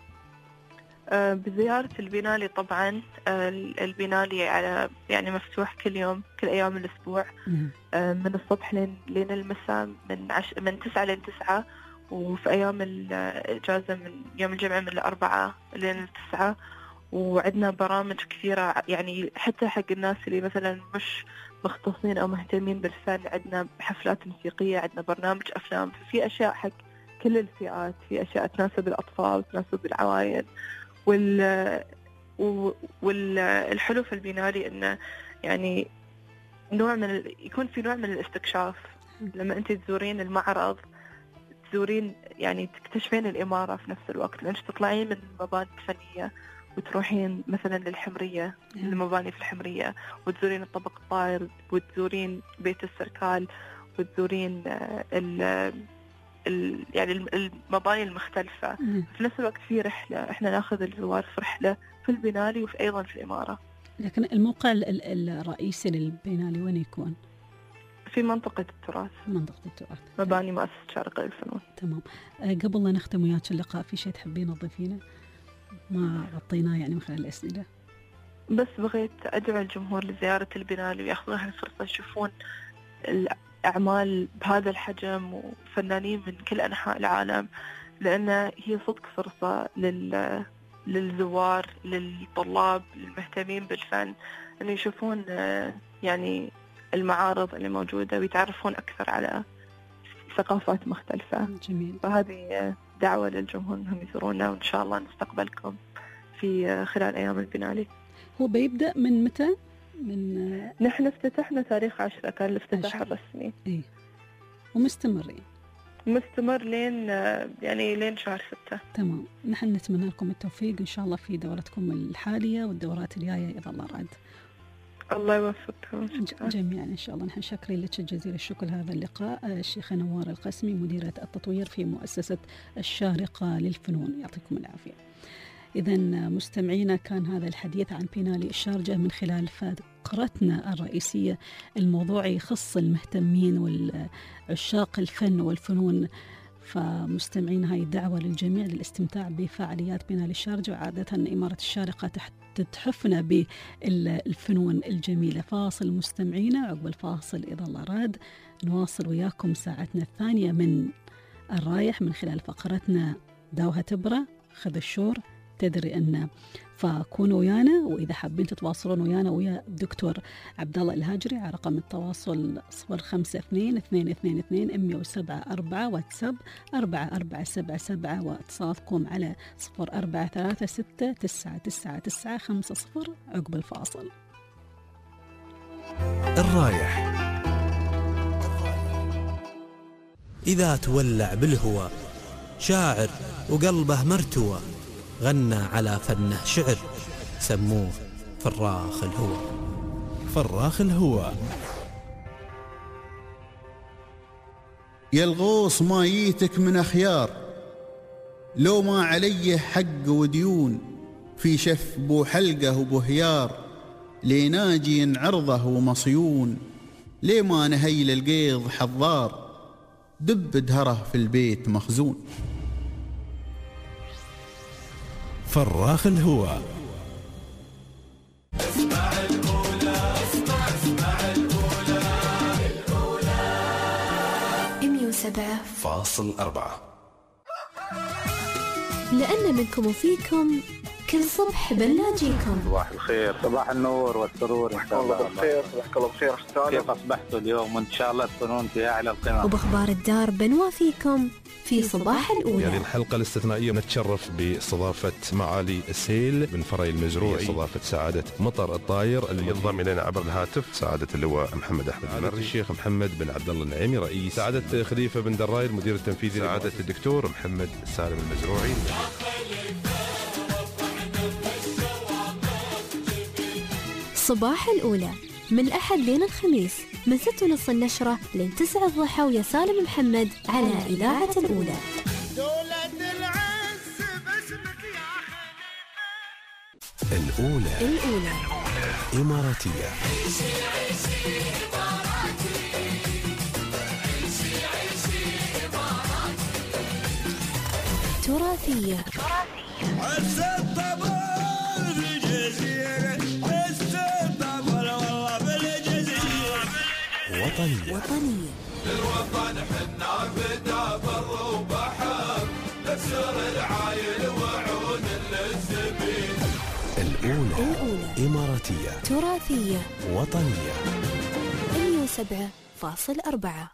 آه بزيارة البنالي طبعا. آه البنالي على يعني مفتوح كل يوم، كل أيام الأسبوع. آه من الصبح لين لين المساء، من عش من تسعة لين تسعة، وفي أيام الإجازة من يوم الجمعة من الأربعة لين التسعة. وعندنا برامج كثيرة يعني حتى حق الناس اللي مثلا مش مختصين أو مهتمين بالفن. عندنا حفلات موسيقية، عندنا برنامج أفلام، في أشياء حق كل الفئات، في أشياء تناسب الأطفال وتناسب العوائل. وال والحلو في البنالي إنه يعني نوع من ال... يكون في نوع من الاستكشاف. لما أنت تزورين المعرض، تزورين يعني تكتشفين الإمارة في نفس الوقت، لأنش تطلعين من المباني الفنية وتروحين مثلا للحمرية، المباني في الحمرية، وتزورين الطبق الطائر، وتزورين بيت السركال، وتزورين ال ال يعني المباني المختلفة. في نفس الوقت في رحلة، احنا ناخذ الزوار في رحلة في البنالي وفي أيضا في الإمارة. لكن الموقع الرئيسي للبنالي وين يكون؟ في منطقة التراث. منطقة التراث. مباني مؤسسة شارقة للفنون. تمام. قبل لا نختم وياك اللقاء، في شيء تحبين تضيفينه ما غطيناه يعني من خلال الأسئلة؟ بس بغيت أدعو الجمهور لزيارة البنالي ويأخذون هالفرصة، يشوفون الأعمال بهذا الحجم وفنانين من كل أنحاء العالم، لأن هي صدق فرصة لل للزوار، للطلاب، للمهتمين بالفن، أن يشوفون يعني المعارض اللي موجودة ويتعرفون أكثر على ثقافات مختلفة. جميل. فهذه دعوة للجمهور أنهم يزورونا، وإن شاء الله نستقبلكم في خلال أيام البنالي. هو بيبدأ من متى؟ من نحن افتتحنا تاريخ عشرة، كان الافتتاح الرسمي. إيه. ومستمرين. مستمر لين يعني لين شهر ستة. تمام. نحن نتمنى لكم التوفيق إن شاء الله في دورتكم الحالية والدورات الجاية إذا الله راد. الله يوفقكم جميعا إن شاء الله. نحن شاكرين لك جزيل الشكر هذا اللقاء الشيخة نوار القسمي، مديرة التطوير في مؤسسة الشارقة للفنون، يعطيكم العافية. إذا مستمعينا، كان هذا الحديث عن بنالي الشارجة من خلال فقرتنا الرئيسية. الموضوع يخص المهتمين والعشاق الفن والفنون، فمستمعين هاي الدعوة للجميع للاستمتاع بفعاليات بنالي الشارجة. وعادة إمارة الشارقة تتحفنا بالفنون الجميلة. فاصل مستمعينا، عقب الفاصل إذا الله راد نواصل وياكم ساعتنا الثانية من الرايح من خلال فقرتنا داوها تبرة خذ الشور تدري أن. فكونوا ويانا، وإذا حابين تتواصلون ويانا ويا الدكتور عبد الله الهاجري على رقم التواصل صفر خمسة اثنين اثنين اثنين اثنين مئة وسبعة أربعة، واتساب أربعة أربعة سبعة سبعة، واتصالكم على صفر أربعة ثلاثة ستة تسعة تسعة تسعة خمسة صفر عقب الفاصل. الرايح إذا تولع بالهوى شاعر وقلبه مرتوى، غنى على فنه شعر، سموه فراخ الهوى. فراخ الهوى. يا الغوص ما ييتك من أخيار، لو ما علي حق وديون، في شف بو حلقه وبهيار، ليناجي عرضه ومصيون، ليه ما نهيل القيض حضار، دب دهره في البيت مخزون. فراخ الهوى. اسمع الأولى، اسمع اسمع الأولى، الأولى مئة وسبعة فاصل أربعة. لأن منكم وفيكم كل صبح بنلاقيكم. صباح الخير، صباح النور والسرور ان شاء الله. صباح الخير، صباحك الله بخير. كيف اصبحتوا اليوم؟ وان شاء الله تكونون في اعلى القمم. وباخبار الدار بنوافيكم في صباح الأولى. هذه الحلقة الاستثنائية نتشرف باستضافة معالي السيل بن فري المزروعي، استضافة سعادة مطر الطاير اللي ينضم إلينا عبر الهاتف سعادة اللواء محمد أحمد المري، الشيخ محمد بن عبد الله النعيمي رئيس، سعادة خليفة بن دراير المدير التنفيذي، سعادة الدكتور محمد سالم المزروعي. صباح الأولى من الأحد لين الخميس من ستة ونص النشرة لين تسعة الضحى ويا سالم محمد على إذاعة الأولى. الأولى الأولى إماراتية. تراثية. وطنية. وطنية. للوطن حنا فدا بر وبحر، نكسر العايل وعون للزبين. الأولى الأولى إماراتية. تراثية. وطنية. مية وسبعة فاصل أربعة.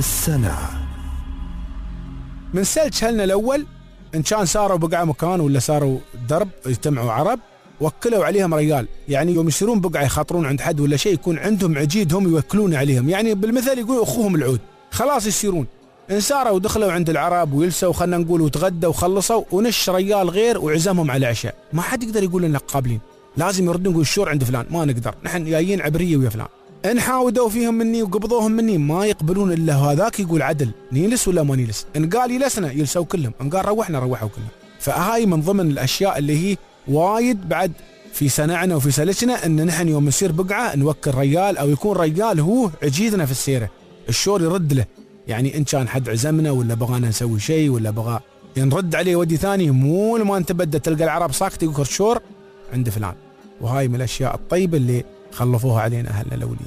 السنة. من سألت شهلنا الأول إن كان صاروا بقعة مكان ولا صاروا درب يجتمعوا عرب وكلوا عليهم رجال، يعني يوم يصيرون بقعة يخاطرون عند حد ولا شيء يكون عندهم عجيد هم يوكلون عليهم، يعني بالمثل يقول أخوهم العود، خلاص يصيرون إن صاروا ودخلوا عند العرب ويلسوا خلنا نقول وتغدوا وخلصوا ونش رجال غير وعزمهم على عشاء، ما حد يقدر يقول لنا قابلين، لازم يردون يقول الشور عند فلان، ما نقدر نحن جايين عبرية ويا فلان. إن حاودوا فيهم مني وقبضوهم مني ما يقبلون إلا هذاك يقول عدل نيلس ولا ما نيلس، إن قال يلسنا يلسوا كلهم، إن قال روحنا روحوا كلهم. فهاي من ضمن الأشياء اللي هي وايد بعد في سنعنا وفي سلسنا إن نحن يوم نصير بقعة نوكل رجال أو يكون رجال هو عجيدنا في السيرة، الشور يرد له، يعني إن كان حد عزمنا ولا بغانا نسوي شيء ولا بغى نرد عليه ودي ثاني، مو لما أنت بدأ تلقى العرب ساكت يقول الشور عند فلان. وهاي من الأشياء الطيبة اللي خلفوها علينا أهلنا الأولين.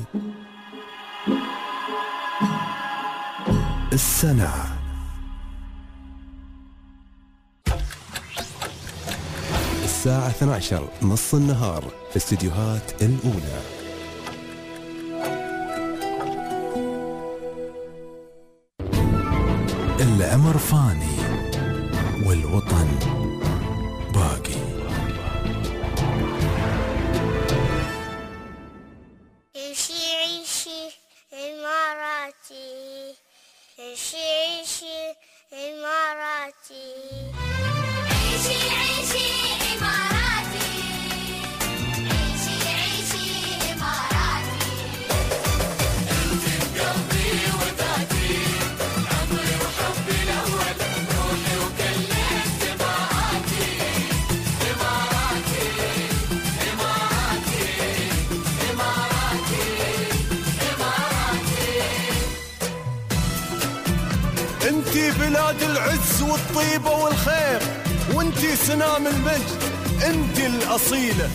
السنة. الساعة اثنتي عشرة نص النهار في استديوهات الأولى. العمر فاني والوطن باقي. عيشي عيشي إماراتي، عيشي عيشي إماراتي، عيشي عيشي إماراتي، عيشي عيشي إماراتي. أنت بقلبي وذاتي، عمري وحبي الأول، روحي وكل انتماءاتي، إماراتي إماراتي إماراتي إماراتي. انتي بلاد العز والطيبة والخير، وانتي سنام المجد، انتي الأصيلة.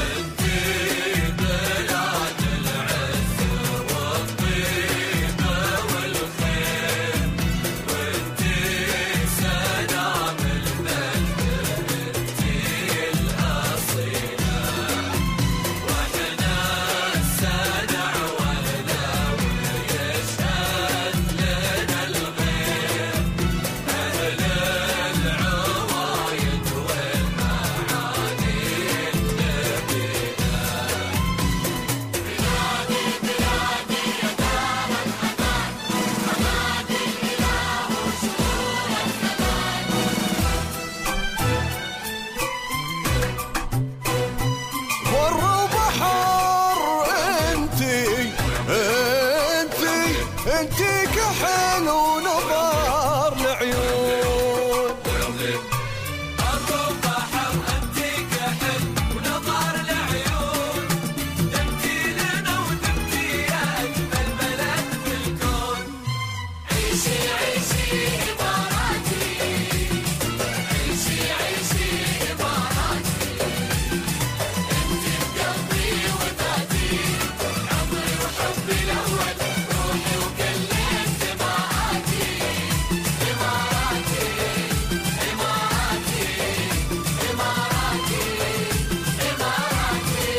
انتي كحل ونظار العيون، الروب بحر انتي كحل ونظار العيون، دمتي لنا ودمتي يا اجمل بلد في الكون. عيشي عيشي اماراتي، عيشي عيشي اماراتي، انتي بقلبي وذاتي، عمري وحبي الاول، روحي وكل انتماءاتي، اماراتي اماراتي اماراتي اماراتي.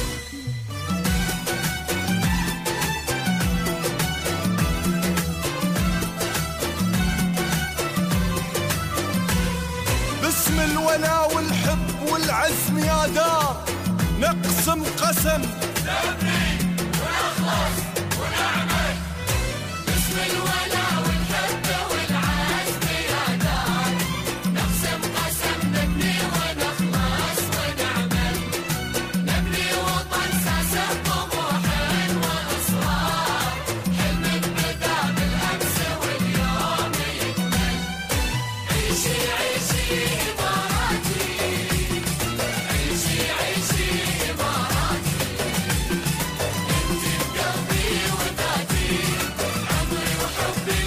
باسم الولا والحب والعزم يا دار، نقسم قسم نبني ونخلص ونعمل. باسم الولا والحب والعزم يا دار، نقسم قسم نبني ونخلص ونعمل. نبني وطن ساسه طموح واصرار، حلم بدا بالامس واليوم يكمل. عيشي عيشي اماراتي، عيشي عيشي اماراتي، انتي بقلبي وذاتي، عمري وحبي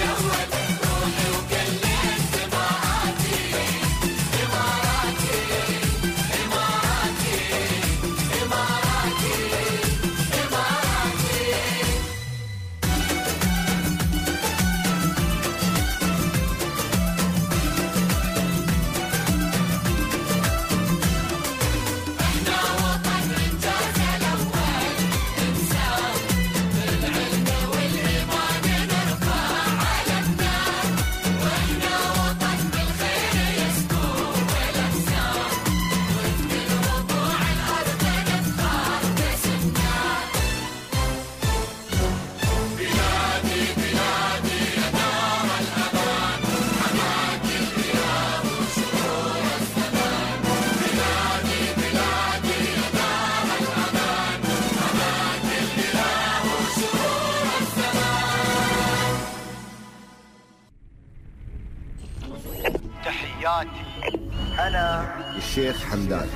الشيخ حمدان.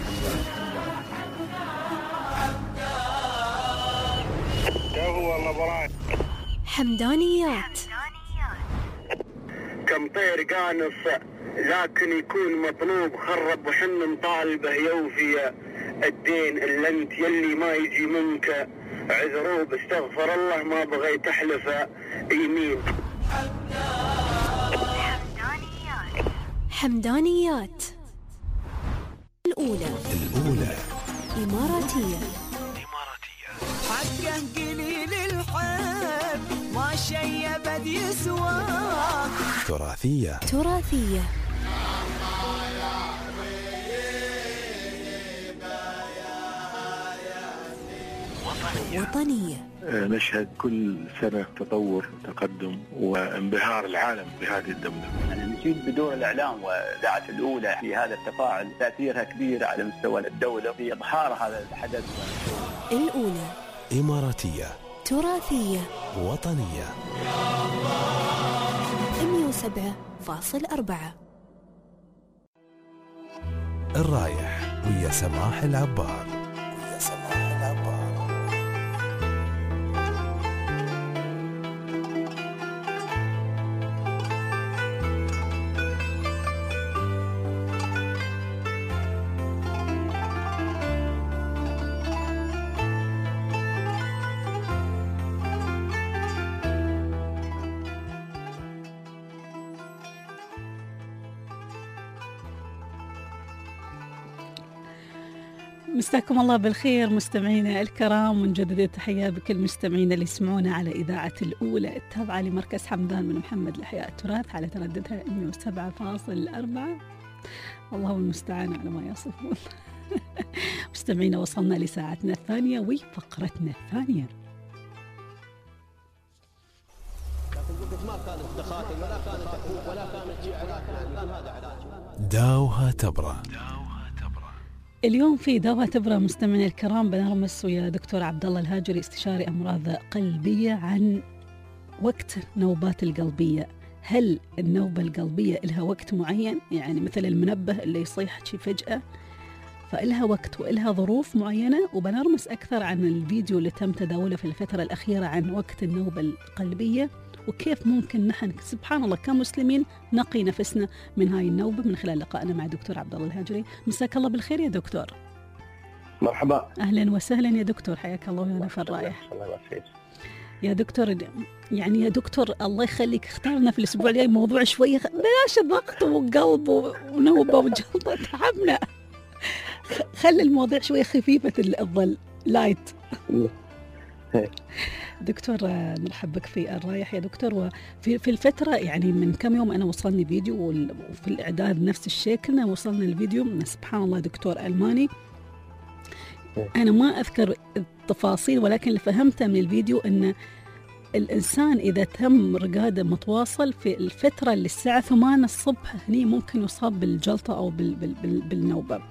حمدانيات. كم طير قانص لكن يكون مطلوب، خرب وحن مطالبه يوفي الدين، الا انت يلي ما يجي منك عذروب، استغفر الله ما بغيت احلف يمين. حمدانيات الأولى الأولى إماراتية. حقه قليل الحب ما شي ابد يسوى. تراثية تراثية. وطنية. نشهد كل سنة تطور تقدم وانبهار العالم بهذه الدولة. يعني نشيد بدور الإعلام والإذاعة الأولى في هذا التفاعل، تأثيرها كبير على مستوى الدولة في إظهار هذا الحدث. الأولى إماراتية تراثية وطنية. مئة وسبعة فاصل أربعة. الرايح ويا سماح العبار. ويا سماح العبار. مساكم الله بالخير مستمعينا الكرام، ونجدد التحية بكل مستمعينا اللي يسمعونا على إذاعة الأولى التابعة لمركز حمدان بن محمد لإحياء التراث على ترددها مئة وسبعة فاصل أربعة. الله المستعان على ما يصفون. مستمعينا وصلنا لساعتنا الثانية وفقرتنا الثانية. داوها تبرة. اليوم في داوها تبرة مستمعينا الكرام بنرمس ويا دكتور عبد الله الهاجري استشاري أمراض قلبية عن وقت نوبات القلبية. هل النوبة القلبية لها وقت معين؟ يعني مثل المنبه اللي يصيح شي فجأة، فإلها وقت وإلها ظروف معينة. وبنرمس أكثر عن الفيديو اللي تم تداوله في الفترة الأخيرة عن وقت النوبة القلبية، وكيف ممكن نحن سبحان الله كمسلمين نقي نفسنا من هاي النوبة من خلال لقائنا مع دكتور عبد الله الهاجري. مساك الله بالخير يا دكتور. مرحبا. أهلا وسهلا يا دكتور، حياك الله ويانا في الرايح. الله يبارك. يا دكتور يعني يا دكتور الله يخليك اختارنا في الأسبوع الجاي موضوع شوية بلاش ضغط وقلب ونوبة وجلطة تعبنا. خلي المواضيع شوية خفيفة الظل لايت. دكتور نرحب بك في الرايح يا دكتور. وفي في الفترة يعني من كم يوم أنا وصلني فيديو، وفي الإعداد نفس الشكل وصلنا الفيديو من سبحان الله دكتور ألماني. أنا ما أذكر التفاصيل، ولكن اللي فهمته من الفيديو أن الإنسان إذا تم رقاده متواصل في الفترة اللي الساعة ثمانية الصبح هني ممكن يصاب بالجلطة أو بال بال بال بالنوبة.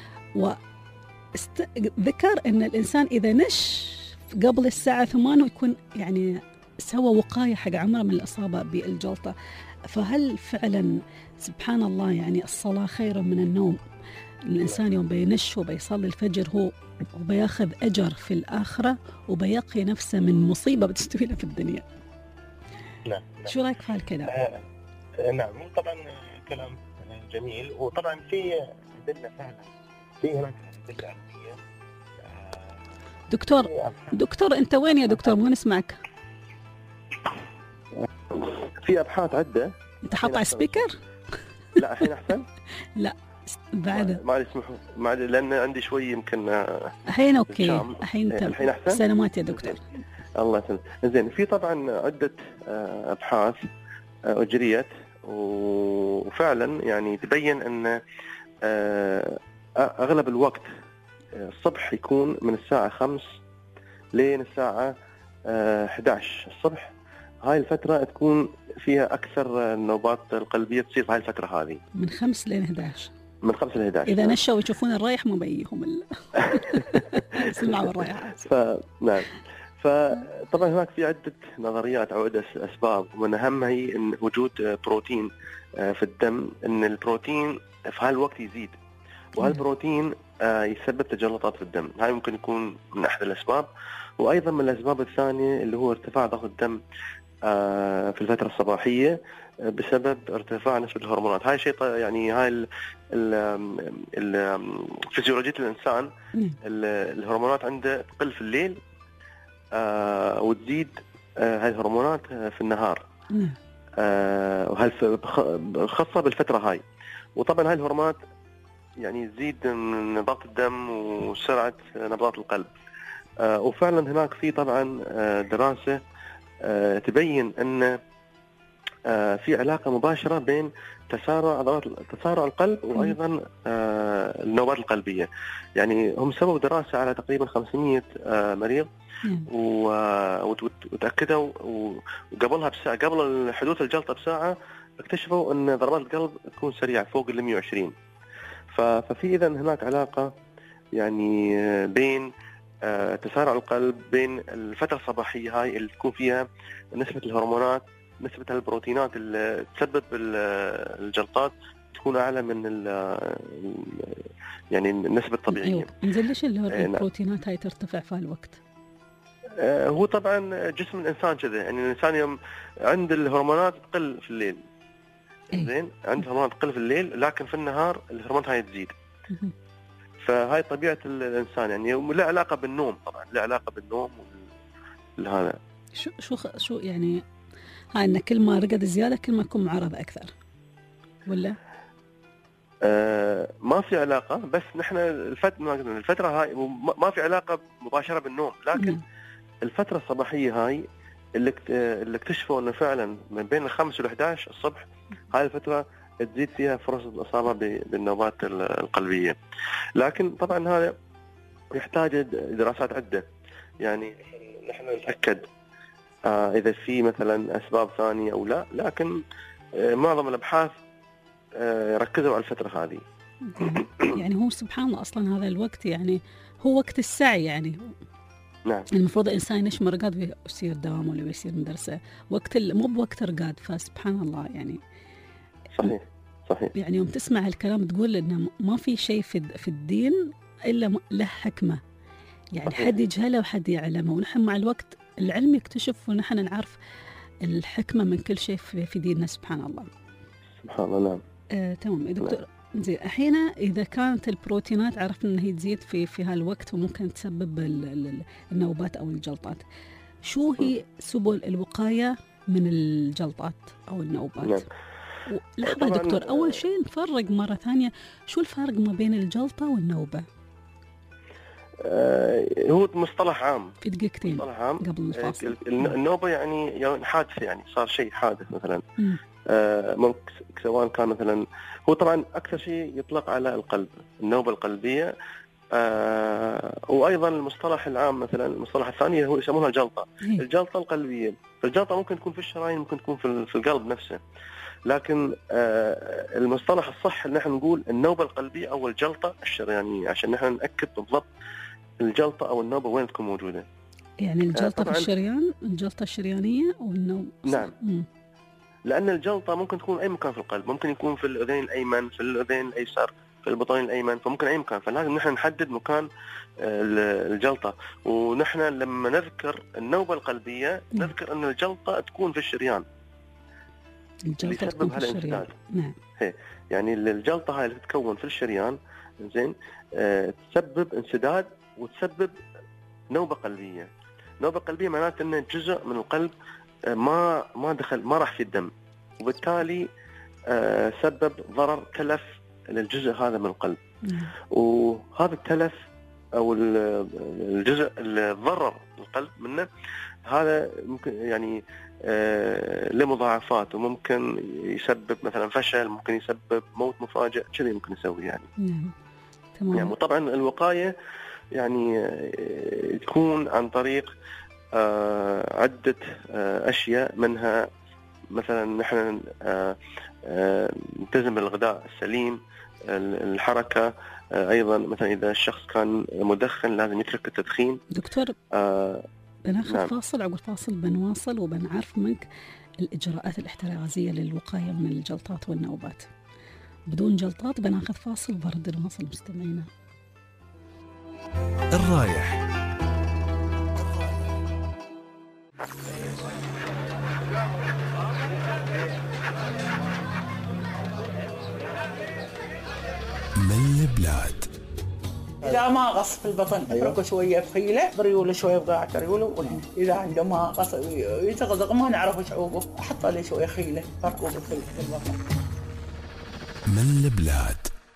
وذكر أن الإنسان إذا نش قبل الساعة ثمانية يكون يعني سوى وقاية حق عمره من الإصابة بالجلطة. فهل فعلا سبحان الله يعني الصلاة خير من النوم؟ الإنسان يوم بينش وبيصلي الفجر هو وبياخذ أجر في الآخرة وبيقي نفسه من مصيبة بتستوي له في الدنيا. نعم. شو رأيك في هالكلام؟ آه نعم طبعا كلام جميل، وطبعا في أدلة فعلا في هناك أدلة علمية. دكتور دكتور أنت وين يا دكتور؟ ما نسمعك. في أبحاث عدة. أنت حاط على سبيكر؟ لا الحين أحسن؟ لا بعد ما يسمحوا ما لأن عندي شوي يمكن الحين أوكي الحين الحين أحسن. سلامات يا دكتور. الله يسلمك. زين في طبعا عدة أبحاث أجريت وفعلا يعني تبين أن أغلب الوقت الصبح يكون من الساعة خمس لين الساعة أحد عشر الصبح. هاي الفترة تكون فيها أكثر النوبات القلبية تصير في هاي الفترة هذه من خمس لين أحد عشر. من خمس لين أحد عشر إذا نشوا ويشوفون الرايح ما بيهم ال... سمعوا الرايح. ف... نعم. فطبعا هناك في عدة نظريات أو عدة أسباب، ومن أهمها هي إن وجود بروتين في الدم، إن البروتين في هالوقت يزيد، وهالبروتين آه يسبب تجلطات في الدم. هاي ممكن يكون من أحد الأسباب. وأيضا من الأسباب الثانية اللي هو ارتفاع ضغط الدم آه في الفترة الصباحية بسبب ارتفاع نسبة الهرمونات. هاي شيء يعني هاي ال ال ال فيزيولوجية الإنسان، الهرمونات عنده تقل في الليل آه وتزيد آه هاي الهرمونات في النهار. آه وهل خاصة بالفترة هاي. وطبعا هاي الهرمونات يعني تزيد من ضغط الدم وسرعة نبضات القلب. آه وفعلا هناك في طبعا آه دراسة آه تبين أن آه في علاقة مباشرة بين تسارع عضلات تسارع القلب وأيضا آه النوبات القلبية. يعني هم سووا دراسة على تقريبا خمسمية آه مريض وتأكدوا وقبلها بساعة قبل حدوث الجلطة بساعة اكتشفوا أن ضربات القلب تكون سريعة فوق ال مئة وعشرين. ففي إذن هناك علاقة يعني بين آه تسارع القلب بين الفترة الصباحية هاي اللي تكون فيها نسبة الهرمونات نسبة البروتينات اللي تسبب الجلطات تكون أعلى من ال يعني النسبة الطبيعية. أيوة. إنزين ليش البروتينات هاي ترتفع في الوقت؟ آه هو طبعا جسم الإنسان كذا، يعني الإنسان يوم عند الهرمونات تقل في الليل. أيه. زين عند الهرمونات تقل في الليل لكن في النهار الهرمونات هاي تزيد. فهاي طبيعة الإنسان، يعني لا علاقة بالنوم طبعا، لا علاقة بالنوم هذا. شو شو شو يعني هاي إن كل ما رقد زيادة كل ما يكون معرض أكثر ولا؟ آه ما في علاقة، بس نحن الفترة الفترة هاي ما في علاقة مباشرة بالنوم، لكن م. الفترة الصباحية هاي اللي اللي اكتشفوا إنه فعلا من بين الخمس والأحد عشر الصبح هاي الفترة تزيد فيها فرص الإصابة بالنوبات القلبية. لكن طبعا هذا يحتاج دراسات عدة، يعني نحن نتأكد آه إذا في مثلا أسباب ثانية أو لا، لكن آه معظم الأبحاث آه ركزوا على الفترة هذه. يعني هو سبحان الله أصلا هذا الوقت يعني هو وقت السعي، يعني نعم المفروض الإنسان يشمر رقاد ويصير دوام ولا بيصير مدرسة، وقت مو بوقت رقاد. فسبحان الله يعني صحيح صحيح. يعني يوم تسمع الكلام تقول إنه ما في شيء في في الدين إلا له حكمة، يعني صحيح. حد يجهله وحد يعلمه، ونحن مع الوقت العلم يكتشف ونحن نعرف الحكمة من كل شيء في, في ديننا سبحان الله. سبحان الله. نعم. آه، تمام يا دكتور. زين الحين إذا كانت البروتينات عرفنا أنها تزيد في في هالوقت وممكن تسبب النوبات أو الجلطات، شو هي سبل الوقاية من الجلطات أو النوبات؟ نعم. لحظة دكتور، أول شيء نفرق مرة ثانية شو الفرق ما بين الجلطة والنوبة؟ آه هو مصطلح عام في دقيقتين مصطلح عام قبل الفاصل. النوبة يعني يعني حادث، يعني صار شيء حادث مثلا آه ممكن سواء كان مثلا هو طبعا أكثر شيء يطلق على القلب، النوبة القلبية. آه وأيضا المصطلح العام مثلا المصطلح الثاني هو يسمونها الجلطة. هي. الجلطة القلبية، فالجلطة ممكن تكون في الشرايين ممكن تكون في في القلب نفسه، لكن آه المصطلح الصح ان نحن نقول النوبة القلبية او الجلطة الشريانية، عشان نحن نأكد بالضبط الجلطة او النوبة وين تكون موجودة. يعني الجلطة آه في الشريان، الجلطة الشريانية والنوبة. نعم. م. لأن الجلطة ممكن تكون أي مكان في القلب، ممكن يكون في الأذين الأيمن، في الأذين الأيسر، في البطين الأيمن، فممكن أي مكان، فلازم نحن نحدد مكان الجلطة. ونحن لما نذكر النوبة القلبية م. نذكر أن الجلطة تكون في الشريان. الجلطة تكون في الشريان. نعم. هي. يعني الجلطة هاي اللي تتكون في الشريان زين آه تسبب انسداد وتسبب نوبة قلبية. نوبة قلبية معناته أن جزء من القلب آه ما ما دخل ما راح في الدم، وبالتالي آه سبب ضرر تلف للجزء هذا من القلب. نعم. وهذا التلف أو الجزء اللي ضرر القلب منه هذا ممكن يعني آه لمضاعفات، وممكن يسبب مثلا فشل، ممكن يسبب موت مفاجئ، كذا ممكن يسوي يعني. نعم. تمام. يعني وطبعا الوقاية يعني آه تكون عن طريق آه عدة آه أشياء، منها مثلا نحن آه آه نلتزم بالغذاء السليم، الحركة، آه أيضا مثلا إذا الشخص كان مدخن لازم يترك التدخين. دكتور آه بناخذ نعم. فاصل، عقب فاصل بنواصل وبنعرف منك الإجراءات الاحترازية للوقاية من الجلطات والنوبات. بدون جلطات بناخذ فاصل برد نواصل مستمعينا. الرايح. من البلاد. إذا ما غص في البطن اتركه شوية بخيلة بريوله شوية بضاعة ريوله. إذا عنده ما غص يتغضغ ما نعرف شعوبه أحط عليه شوية خيلة فرقه بالخيل في البطن. من البلاد.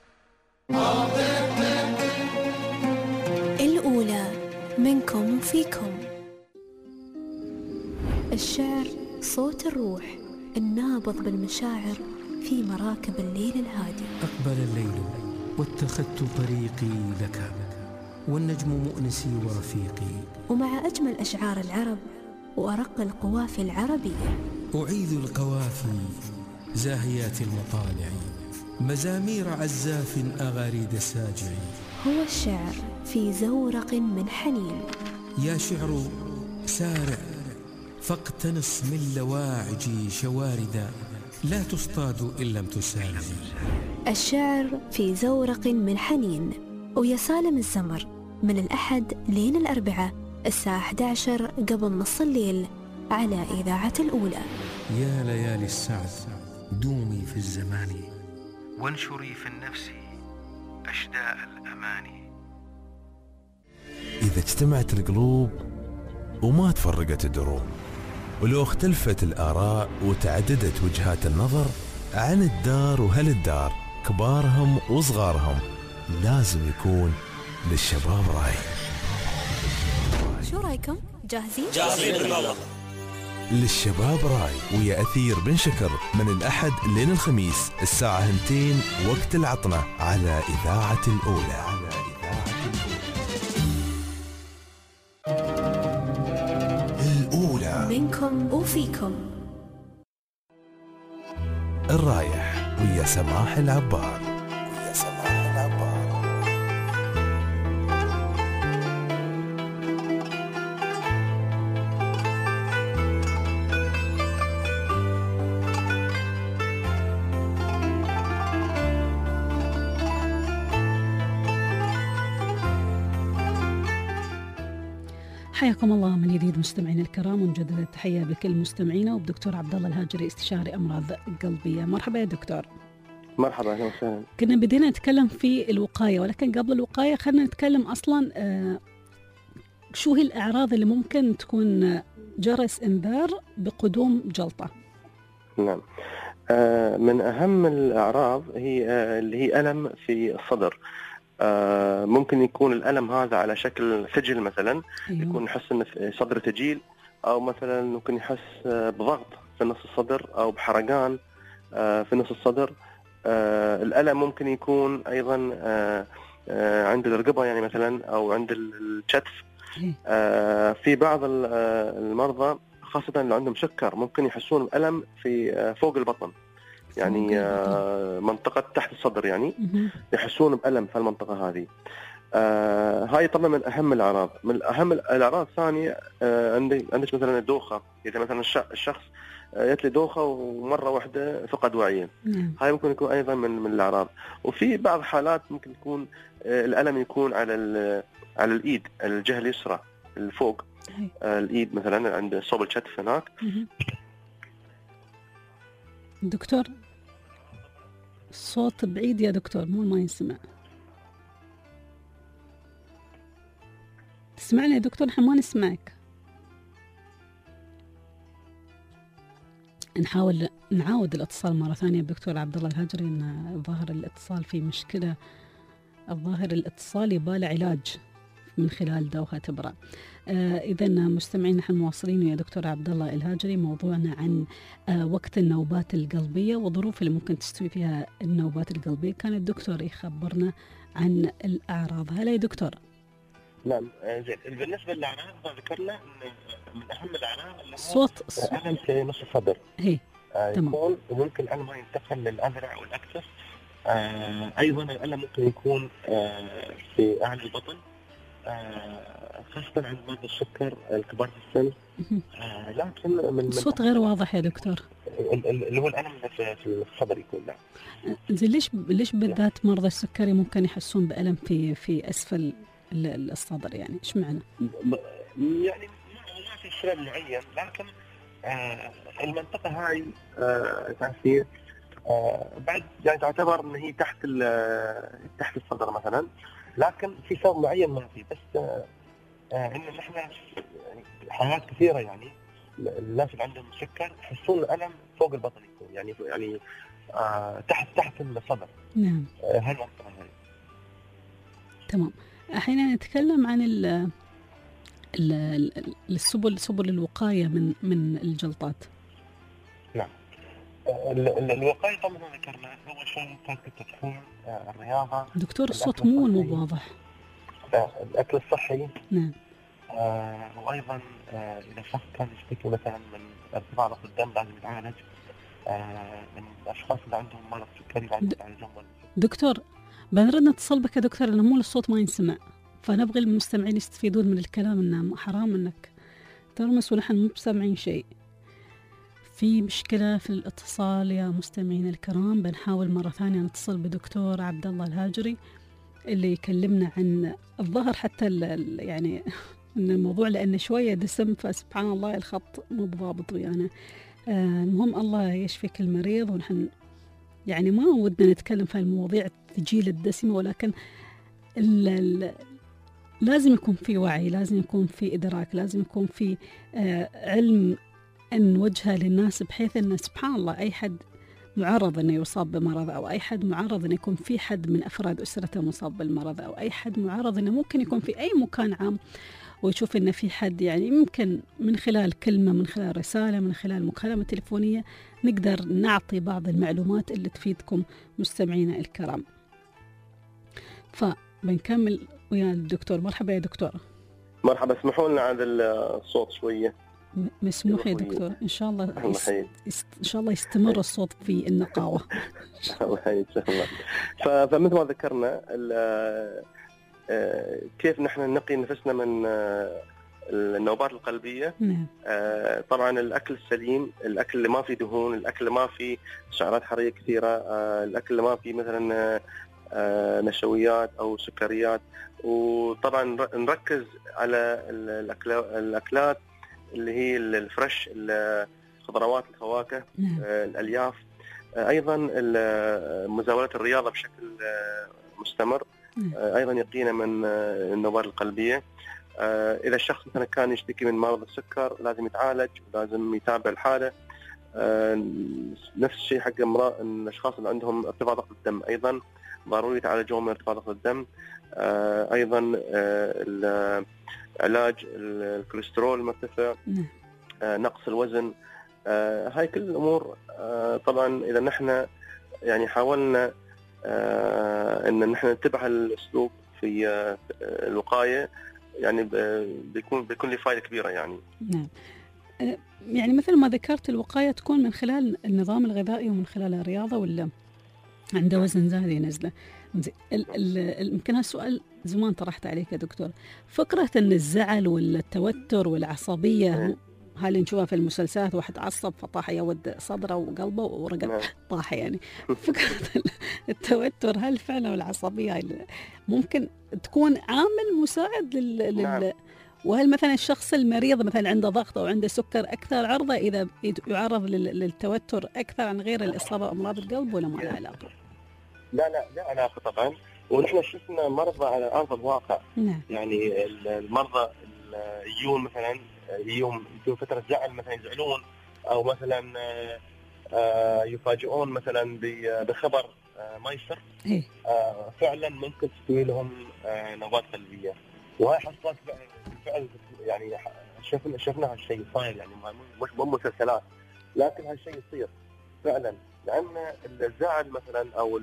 الأولى منكم وفيكم. الشعر صوت الروح النابض بالمشاعر في مراكب الليل الهادي. أقبل الليل واتخذت طريقي لك والنجم مؤنسي ورفيقي. ومع أجمل أشعار العرب وأرق القوافي العربية أعيذ القوافي زاهيات المطالع مزامير عزاف أغاريد ساجع. هو الشعر في زورق من حنين. يا شعر سارع فاقتنص من لواعجي شواردا لا تصطاد إن لم تسالم. الشعر في زورق من حنين ويا سالم الزمر من الأحد لين الأربعاء الساعة أحد عشر قبل نص الليل على إذاعة الأولى. يا ليالي السعد دومي في الزمان وانشري في النفس أشداء الأماني. إذا اجتمعت القلوب وما تفرقت الدروب ولو اختلفت الآراء وتعددت وجهات النظر عن الدار وهل الدار كبارهم وصغارهم لازم يكون للشباب رأي. شو رأيكم؟ جاهزين؟ جاهزين بالله. للشباب راي ويا أثير بن شكر من الأحد لين الخميس الساعة اثنتين وقت العطنة على إذاعة الأولى. الأولى منكم وفيكم. الرايح ويا سماح العبار. ويا سماح العبار. حياكم الله من جديد مستمعينا الكرام، ونجدد التحية بكل مستمعينا وبدكتور عبد الله الهاجري استشاري أمراض قلبية. مرحبا يا دكتور. مرحبا اهلا وسهلا. كنا بدينا نتكلم في الوقاية، ولكن قبل الوقاية خلينا نتكلم أصلا آه شو هي الأعراض اللي ممكن تكون جرس إنذار بقدوم جلطة؟ نعم آه من أهم الأعراض هي آه اللي هي ألم في الصدر. آه ممكن يكون الألم هذا على شكل سجل مثلا. أيوه. يكون يحس إن في صدر تجيل، أو مثلا ممكن يحس آه بضغط في نص الصدر أو بحرقان آه في نص الصدر. آه الألم ممكن يكون أيضا آه آه عند الرقبة يعني مثلا، أو عند الكتف. آه في بعض المرضى خاصة اللي عندهم سكر ممكن يحسون بألم في آه فوق البطن، يعني آه منطقة تحت الصدر يعني يحسون بألم في المنطقة هذه. آه هاي طبعا من أهم الأعراض. من أهم الأعراض الثانية آه عندك عندك مثلا الدوخة. إذا مثلا الشخص جت لي دوخة ومرة واحدة فقد وعيه، هاي ممكن يكون أيضا من من الأعراض. وفي بعض حالات ممكن يكون آه الألم يكون على على الإيد، الجهة اليسرى الفوق آه الإيد مثلا عند صوب الكتف هناك. دكتور الصوت بعيد يا دكتور، مو ما يسمع. تسمعني يا دكتور؟ نحن ما نسمعك. نحاول نعاود الاتصال مرة ثانية بدكتور عبد الله الهاجري، ان ظاهر الاتصال في مشكلة، الظاهر الاتصال يباله علاج من خلال دوخة إبرة. آه إذا مستمعين نحن مواصلين يا دكتور عبد الله الهاجري موضوعنا عن آه وقت النوبات القلبية والظروف اللي ممكن تستوي فيها النوبات القلبية. كان الدكتور يخبرنا عن الأعراض. هلا يا دكتور. نعم زين. بالنسبة للأعراض ذكرنا إن من أهم الأعراض اللي هو صوت ألم في نص الصدر. هي آه يكون وممكن الألم ينتقل للأذرع والأكتف. آه أيضا الألم ممكن يكون آه في أعلى البطن، آه خاصة عند مرضى السكر الكبار في السن. آه لكن من الصوت غير واضح يا دكتور. اللي هو الالم في الصدر يكون. نعم. زين ليش ليش بالذات مرضى السكري ممكن يحسون بالم في في اسفل الصدر يعني ايش معنى؟ يعني ما في سبب معين، لكن آه المنطقه هاي آه تعرفين آه بعد يعني تعتبر ان هي تحت تحت الصدر مثلا، لكن في سبب معين ما في، بس آه آه ان نحن حالات كثيره يعني الناس اللي عندهم سكر يحسون الالم فوق البطن يكون يعني يعني آه تحت تحت الصدر. نعم. آه هاي المنطقه هاي. تمام. احيانا نتكلم عن ال السبل سبل الوقايه من من الجلطات. نعم. الوقايه طبعا ذكرنا اول شيء كانت تكون الرياضه. دكتور الصوت مو مو واضح. الاكل الصحي. نعم. آه وايضا آه اذا شخص كان يشتكي مثلا من ارتفاع ضغط الدم لازم يتعالج. آه من الاشخاص اللي عندهم مرض سكري لازم يتعالجون. دكتور بنرد نتصل بك يا دكتور لانه مو الصوت ما ينسمع، فنبغي المستمعين يستفيدون من الكلام، انه حرام انك ترمس ونحن مو بسامعين شيء. في مشكلة في الاتصال يا مستمعين الكرام، بنحاول مرة ثانية نتصل بدكتور عبد الله الهاجري اللي يكلمنا عن الظهر حتى يعني ان الموضوع لانه شوية دسم، فسبحان الله الخط مو بضابط ويانا. آه المهم الله يشفيك المريض، ونحن يعني ما ودنا نتكلم في المواضيع الثقيلة الدسمة، ولكن ال ال لازم يكون في وعي، لازم يكون في إدراك، لازم يكون في آه علم أن نوجهه للناس، بحيث أن سبحان الله أي حد معرض أنه يصاب بمرض، أو أي حد معرض أنه يكون في حد من أفراد أسرته مصاب بالمرض، أو أي حد معرض أنه ممكن يكون في أي مكان عام ويشوف أنه في حد يعني ممكن من خلال كلمة، من خلال رسالة، من خلال مكالمة تليفونية نقدر نعطي بعض المعلومات اللي تفيدكم مستمعينا الكرام. فبنكمل ويا الدكتور. مرحبا يا دكتور. مرحبا. اسمحوا لنا عن الصوت شوية. مسموح يا دكتور. إن شاء الله يست... يست... إن شاء الله يستمر الصوت في النقاوة. الله إن شاء الله. فمثل ما ذكرنا كيف نحن نقي نفسنا من النوبات القلبية. نعم. طبعا الأكل السليم، الأكل اللي ما فيه دهون، الأكل اللي ما فيه سعرات حرارية كثيرة، الأكل اللي ما فيه مثلا نشويات أو سكريات، وطبعا نركز على الأكلات اللي هي الفريش، الخضروات، الفواكه، نعم. الألياف، أيضا مزاولة الرياضة بشكل مستمر، نعم. أيضا يقينا من النوبات القلبية. إذا الشخص مثلا كان يشتكي من مرض السكر لازم يتعالج، لازم يتابع الحالة. نفس الشيء حق الأشخاص اللي عندهم ارتفاع ضغط الدم، أيضا ضروري يتعالجون من ارتفاع ضغط الدم. أيضا علاج الكوليسترول المرتفع، نقص الوزن، هاي كل الأمور. طبعا إذا نحن يعني حاولنا أن نحن نتبع الأسلوب في الوقاية، يعني بيكون بيكون له فائدة كبيرة يعني. نعم. يعني مثل ما ذكرت الوقاية تكون من خلال النظام الغذائي ومن خلال الرياضة، ولا عنده وزن زاد ينزله. يمكن هالسؤال زمان طرحت عليك يا دكتور، فكرة أن الزعل والتوتر والعصبية هاي اللي نشوفها في المسلسلات، واحد عصب فطاح يود صدره وقلبه ورقب طاح، يعني فكرة التوتر هل فعلا والعصبية ممكن تكون عامل مساعد لل, نعم. لل... وهل مثلا الشخص المريض مثلا عنده ضغط أو عنده سكر أكثر عرضة إذا يعرض للتوتر أكثر عن غير الإصابة بأمراض القلب، ولا ما له علاقة؟ لا لا لا علاقة طبعا، ونحن شفنا مرضى على أرض الواقع. نعم. يعني المرضى يجون مثلا يوم يجون فترة زعل مثلا يزعلون، أو مثلا يفاجئون مثلا بخبر ما يسر، فعلا ممكن تستوي لهم نوبات قلبية. وهي حصلت بالفعل، يعني شفنا شفنا هالشيء صاير، يعني مش مو مسلسلات، لكن هالشيء يصير فعلا، لأن الزعل مثلا أو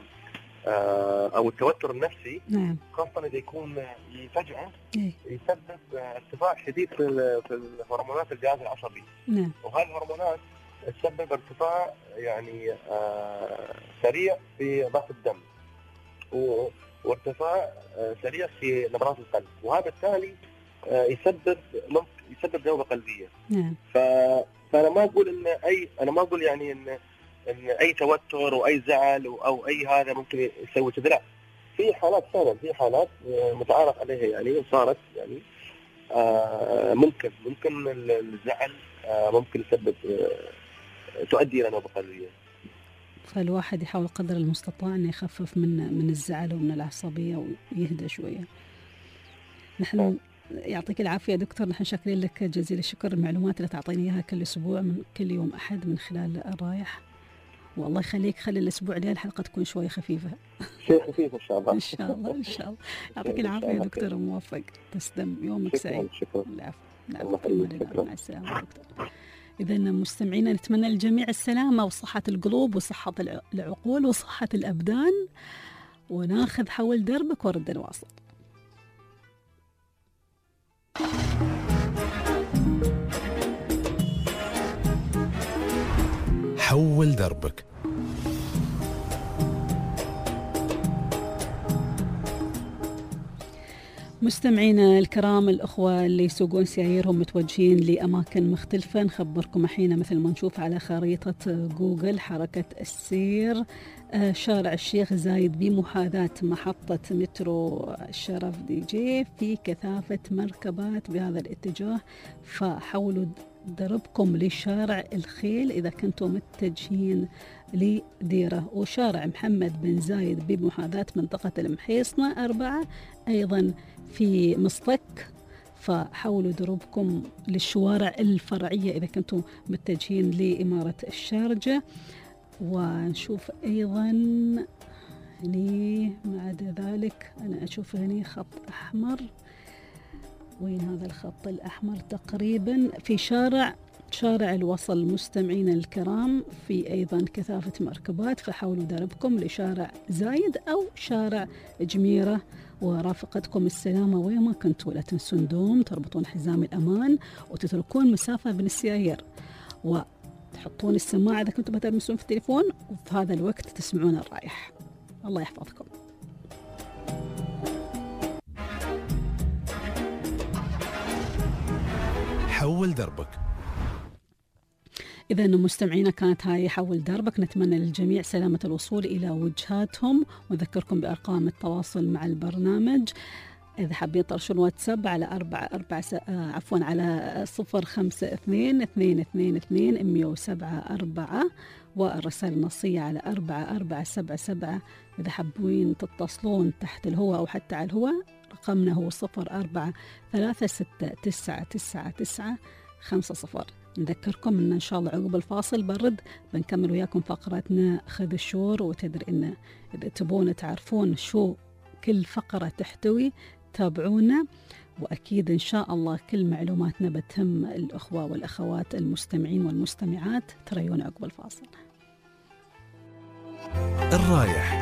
أو التوتر النفسي، نعم. خاصة إذا يكون فجأة يسبب ارتفاع شديد في في الهرمونات الجهاز العصبي، نعم. وهذه الهرمونات تسبب ارتفاع يعني سريع في ضغط الدم، وارتفاع سريع في نبضات القلب، وهذا بالتالي يسبب يسبب نوبة قلبية. نعم. ف فانا ما اقول ان اي انا ما اقول يعني ان ان اي توتر واي زعل او اي هذا ممكن يسوي كذا، لا. في حالات فعلا في حالات متعارف عليها يعني وصارت يعني آه ممكن ممكن الزعل آه ممكن يسبب آه تؤدي الى نوبه قلبيه. فالواحد يحاول قدر المستطاع انه يخفف من من الزعل ومن العصبيه ويهدى شويه. نحن يعطيك العافيه دكتور، نحن شاكرين لك جزيل الشكر المعلومات اللي تعطيني اياها كل اسبوع من كل يوم احد من خلال الرايح، والله يخليك خلي الاسبوع اللي الحلقه تكون شوي خفيفه. شيء خفيف ان شاء الله. ان شاء الله ان شاء الله. يعطيك العافيه دكتور وموفق. تسلم، يومك سعيد. شكرا. العفو. نعم. مع السلامه دكتور. إذا مستمعينا نتمنى للجميع السلامة وصحة القلوب وصحة العقول وصحة الأبدان، وناخذ حول دربك ورد نواصل. حول دربك. مستمعينا الكرام، الأخوة اللي يسوقون سيارهم متوجهين لأماكن مختلفة، نخبركم الحين مثل ما نشوف على خريطة جوجل حركة السير شارع الشيخ زايد بمحاذاة محطة مترو الشرف دي جي في كثافة مركبات بهذا الاتجاه، فحولوا دربكم لشارع الخيل إذا كنتم متجهين لديرة، وشارع محمد بن زايد بمحاذاة منطقة المحيصنة أربعة أيضا في مصطك، فحولوا دروبكم للشوارع الفرعية إذا كنتم متجهين لإمارة الشارجة. ونشوف أيضا هني مع ذلك أنا أشوف هني خط أحمر، وين هذا الخط الأحمر؟ تقريبا في شارع شارع الوصل. مستمعين الكرام في أيضا كثافة مركبات، فحولوا دربكم لشارع زايد أو شارع جميرة، ورافقتكم السلامة وين ما كنتوا. لا تنسون دوم، تربطون حزام الأمان وتتركون مسافة بين السيايير، وتحطون السماعة إذا كنتوا بتلمسون في التليفون، وفي هذا الوقت تسمعون الرايح. الله يحفظكم. حول دربك. إذا مستمعينا كانت هاي حول دربك، نتمنى للجميع سلامة الوصول إلى وجهاتهم، ونذكركم بأرقام التواصل مع البرنامج. إذا حابين ترشون واتساب على أربعة أربعة آه عفوا على صفر خمسة اثنين اثنين اثنين اثنين مية وسبعة أربعة، والرسائل النصية على أربعة أربعة سبعة سبعة. إذا حابين تتصلون تحت الهواء أو حتى على الهواء رقمنا هو صفر أربعة ثلاثة ستة تسعة تسعة تسعة خمسة صفر. نذكركم أن إن شاء الله عقب الفاصل برد بنكمل وياكم فقرتنا خذ الشور، وتدري إن إذا تبون تعرفون شو كل فقرة تحتوي تابعونا، وأكيد إن شاء الله كل معلوماتنا بتهم الأخوة والأخوات المستمعين والمستمعات. تريون عقب الفاصل. الرايح.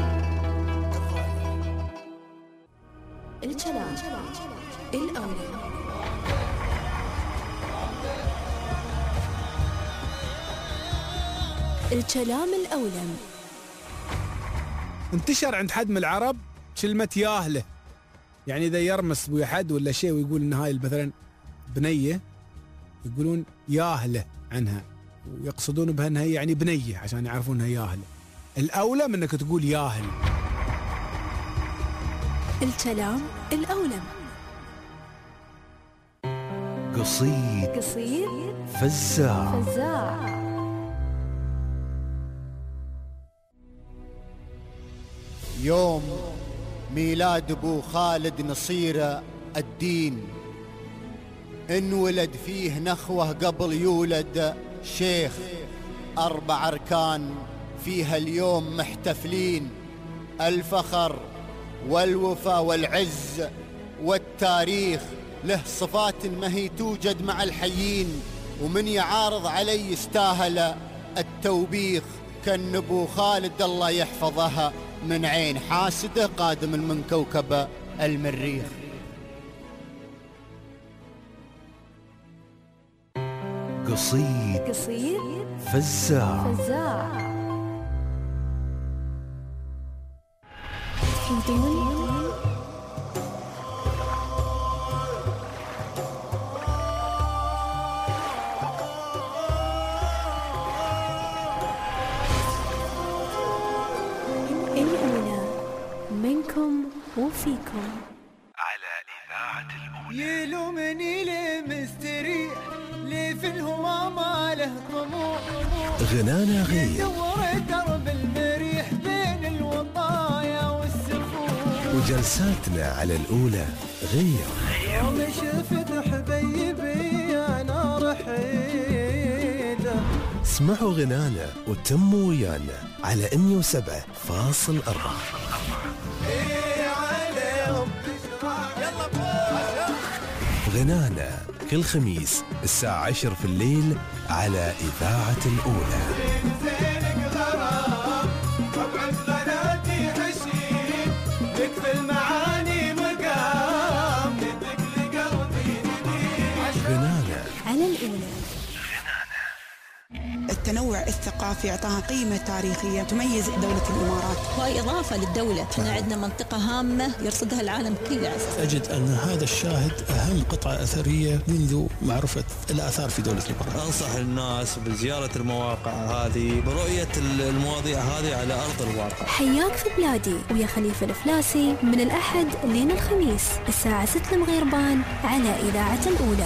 الكلام الأولى. الكلام الأولم. انتشر عند حد من العرب كلمة ياهله، يعني إذا يرمس بويا حد ولا شيء ويقول إن هاي مثلا بنية، يقولون ياهله عنها، ويقصدون بها إنها يعني بنية عشان يعرفون إنها ياهله. الأولى من إنك تقول ياهل. الكلام الأولم. قصيد قصيد فزاع فزاع. يوم ميلاد ابو خالد نصير الدين، انولد فيه نخوه قبل يولد شيخ، اربع اركان فيها اليوم محتفلين، الفخر والوفا والعز والتاريخ، له صفات ما هي توجد مع الحيين، ومن يعارض علي يستاهل التوبيخ، كان ابو خالد الله يحفظها من عين حاسده قادم من كوكب المريخ. قصيد قصيد فزاع فزاع. تريدون يلومني ليه مستريح ليه في الهوى ما له طموح غنانا غير يدور درب المريح بين الوطايا والسفوح وجلساتنا على الأولى غير يوم شفت حبيبي أنا رحيله. اسمعوا غنانا وتموا ويانا على مية وسبعة فاصل أربعة. غنانا كل خميس الساعة عشر في الليل على إذاعة الأولى. غنانا على الأولى. التنوع الثقافي أعطاها قيمة تاريخية تميز دولة الإمارات وهي إضافة للدولة. احنا عندنا منطقة هامة يرصدها العالم كله. أجد أن هذا الشاهد أهم قطعة أثرية منذ معرفة الآثار في دولة الإمارات. أنصح الناس بزيارة المواقع هذه برؤية المواضيع هذه على أرض الواقع. حياك في بلادي ويا خليفة الفلاسي من الأحد لين الخميس الساعة ستة المغربان على إذاعة الأولى.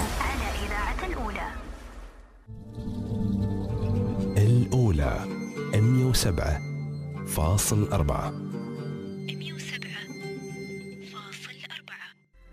الأولى مية وسبعة فاصل أربعة. مية وسبعة فاصل أربعة.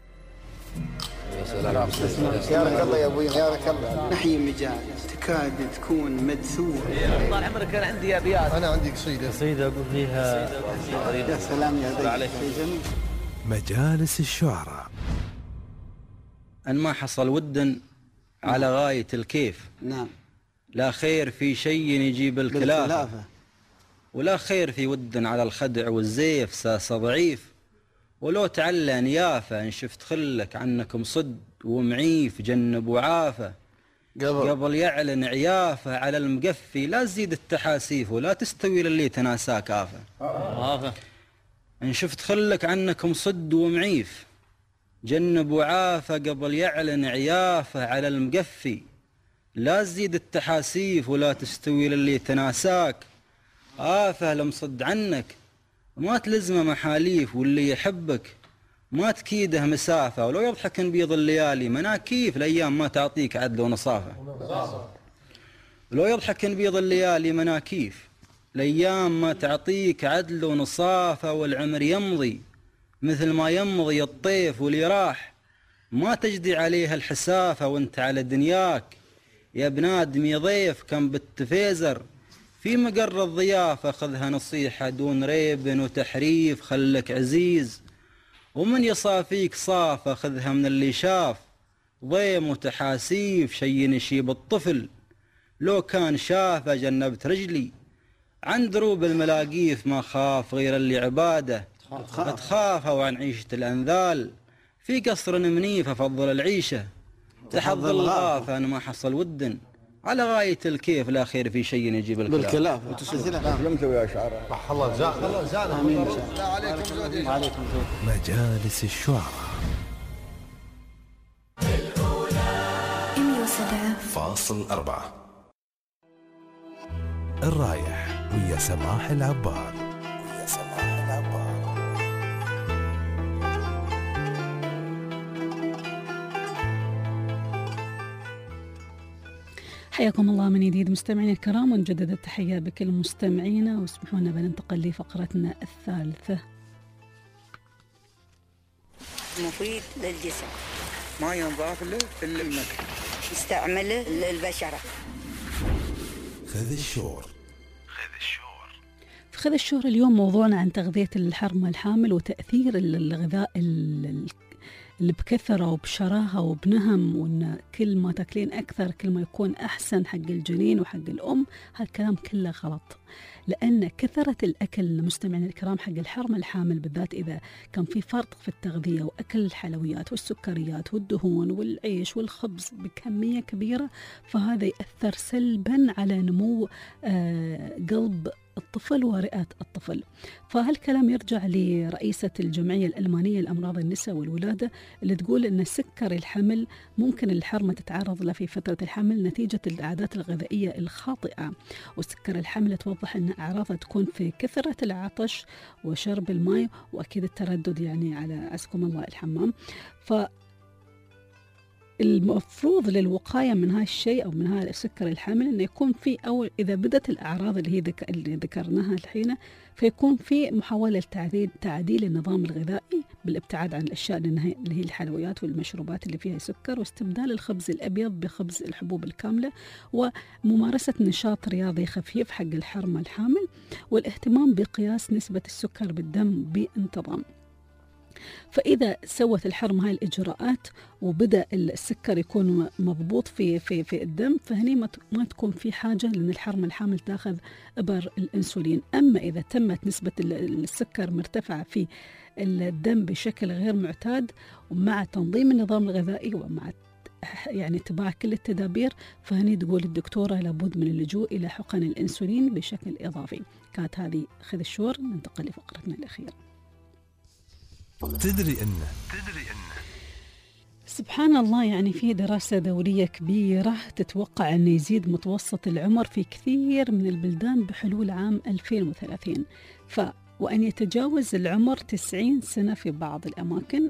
يا رك الله يا ابوي يا رك الله. نحيي مجالس تكاد تكون مدسوه. طال عمرك كان عندي ابيات. انا عندي قصيده قصيده اقول فيها يا سلام يا ذي جميل. مجالس الشعراء. أن ما حصل ود على غاية الكيف. نعم. لا خير في شيء يجيب الكلافة ولا خير في ود على الخدع والزيف ساس ضعيف. ولو تعلى نيافة إن شفت خلك عنك مصد ومعيف جنب وعافة قبل, قبل يعلن عيافة على المقفي. لا تزيد التحاسيف ولا تستوي للي تناساك آفة. آفة إن شفت خلك عنك مصد ومعيف جنب وعافة قبل يعلن عيافة على المقفي. لا تزيد التحاسيف ولا تستوي للي تناساك آفة لمصد عنك. ما تلزمه محاليف واللي يحبك ما تكيده مسافة. ولو يضحك بيض الليالي مناكيف الأيام ما تعطيك عدل ونصافة. ولو يضحك بيض الليالي مناكيف الأيام ما تعطيك عدل ونصافة. والعمر يمضي مثل ما يمضي الطيف واللي راح ما تجدي عليها الحسافة. وانت على دنياك يا بنادمي ضيف كم بالتفيزر في مقر الضيافة. خذها نصيحة دون ريب وتحريف خلك عزيز. ومن يصافيك صافة خذها من اللي شاف ضيم وتحاسيف. شي نشيب الطفل لو كان شافه جنبت رجلي عن دروب الملاقيف. ما خاف غير اللي عباده تخافه وعن عيشة الأنذال. في قصر منيف أفضل العيشة تحض الغافة. أنا ما حصل ود على غاية الكيف لا خير في شيء يجيب الكلام. بالكلام وتسلسلها. لم توي يا شعراء. صح الله جزاك الله جزانا. آمين. لا عليكم زودين. وعليكم زود. مجالس الشعراء. مية وسبعة فاصل أربعة. الرايح ويا سماح العبار. ويا سماح العبار. حياكم الله من جديد مستمعينا الكرام، ونجدد التحية بكل مستمعينا، واسمحوا لنا بننتقل لفقرتنا الثالثة. مفيد للجسم، ما ينضاف له الا المكر، يستعمله للبشرة. خذ الشور. خذ الشور. في خذ الشور اليوم موضوعنا عن تغذية الحرمة الحامل وتأثير الغذاء اللي بكثرة وبشراهة وبنهم، وإن كل ما تاكلين أكثر كل ما يكون أحسن حق الجنين وحق الأم. هالكلام كله غلط، لأن كثرة الأكل مستمعين الكرام حق الحرمة الحامل بالذات إذا كان في فرط في التغذية وأكل الحلويات والسكريات والدهون والعيش والخبز بكمية كبيرة، فهذا يأثر سلبا على نمو آه قلب الطفل ورئة الطفل. فهالكلام يرجع لرئيسة الجمعية الألمانية لأمراض النساء والولادة اللي تقول أن سكر الحمل ممكن الحرمة تتعرض له في فترة الحمل نتيجة العادات الغذائية الخاطئة. وسكر الحمل توضح أن أعراضها تكون في كثرة العطش وشرب الماء وأكيد التردد يعني على عزكم الله الحمام. ف المفروض للوقاية من هاي الشيء أو من هذا السكر الحامل أنه يكون في، أول إذا بدت الأعراض اللي هي ذك... اللي ذكرناها الحين، فيكون في محاولة تعديل تعديل النظام الغذائي بالابتعاد عن الأشياء اللي هي الحلويات والمشروبات اللي فيها سكر، واستبدال الخبز الأبيض بخبز الحبوب الكاملة، وممارسة نشاط رياضي خفيف حق الحرمة الحامل، والاهتمام بقياس نسبة السكر بالدم بانتظام. فإذا سوت الحرمة هاي الإجراءات وبدأ السكر يكون مضبوط في في في الدم، فهني ما تكون في حاجة لأن الحرمة الحامل تأخذ إبر الأنسولين. أما إذا تمت نسبة السكر مرتفعة في الدم بشكل غير معتاد، ومع تنظيم النظام الغذائي ومع يعني اتباع كل التدابير، فهني تقول الدكتورة لابد من اللجوء إلى حقن الأنسولين بشكل إضافي. كانت هذه خذ الشور. ننتقل لفقرتنا الأخيرة. تدري أنه تدري أنه سبحان الله، يعني في دراسة دولية كبيرة تتوقع أن يزيد متوسط العمر في كثير من البلدان بحلول عام ألفين وثلاثين، ف وأن يتجاوز العمر تسعين سنة في بعض الأماكن.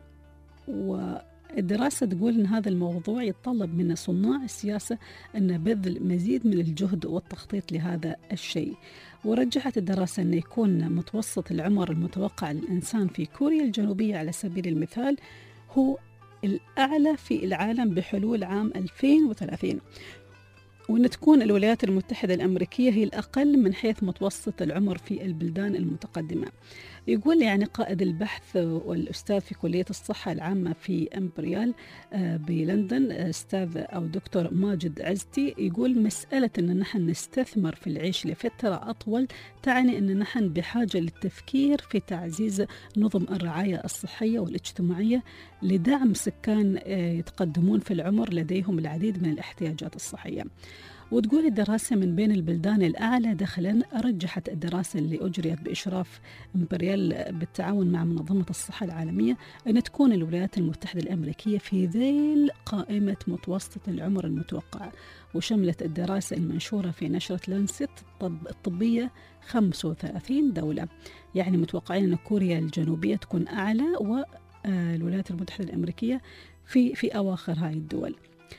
والدراسة تقول أن هذا الموضوع يتطلب من صناع السياسة أن بذل مزيد من الجهد والتخطيط لهذا الشيء. ورجحت الدراسة أن يكون متوسط العمر المتوقع للإنسان في كوريا الجنوبية على سبيل المثال هو الأعلى في العالم بحلول عام ألفين وثلاثين، وأن تكون الولايات المتحدة الأمريكية هي الأقل من حيث متوسط العمر في البلدان المتقدمة. يقول يعني قائد البحث والأستاذ في كلية الصحة العامة في إمبريال بلندن، أستاذ أو دكتور ماجد عزتي، يقول مسألة أن نحن نستثمر في العيش لفترة أطول تعني أن نحن بحاجة للتفكير في تعزيز نظم الرعاية الصحية والاجتماعية لدعم سكان يتقدمون في العمر لديهم العديد من الاحتياجات الصحية. وتقول الدراسة من بين البلدان الأعلى دخلاً، رجحت الدراسة اللي أجريت بإشراف إمبريال بالتعاون مع منظمة الصحة العالمية أن تكون الولايات المتحدة الأمريكية في ذيل قائمة متوسط العمر المتوقع. وشملت الدراسة المنشورة في نشرة لانست الطبية خمسة وثلاثين دولة، يعني متوقعين أن كوريا الجنوبية تكون أعلى والولايات المتحدة الأمريكية في في أواخر هاي الدول.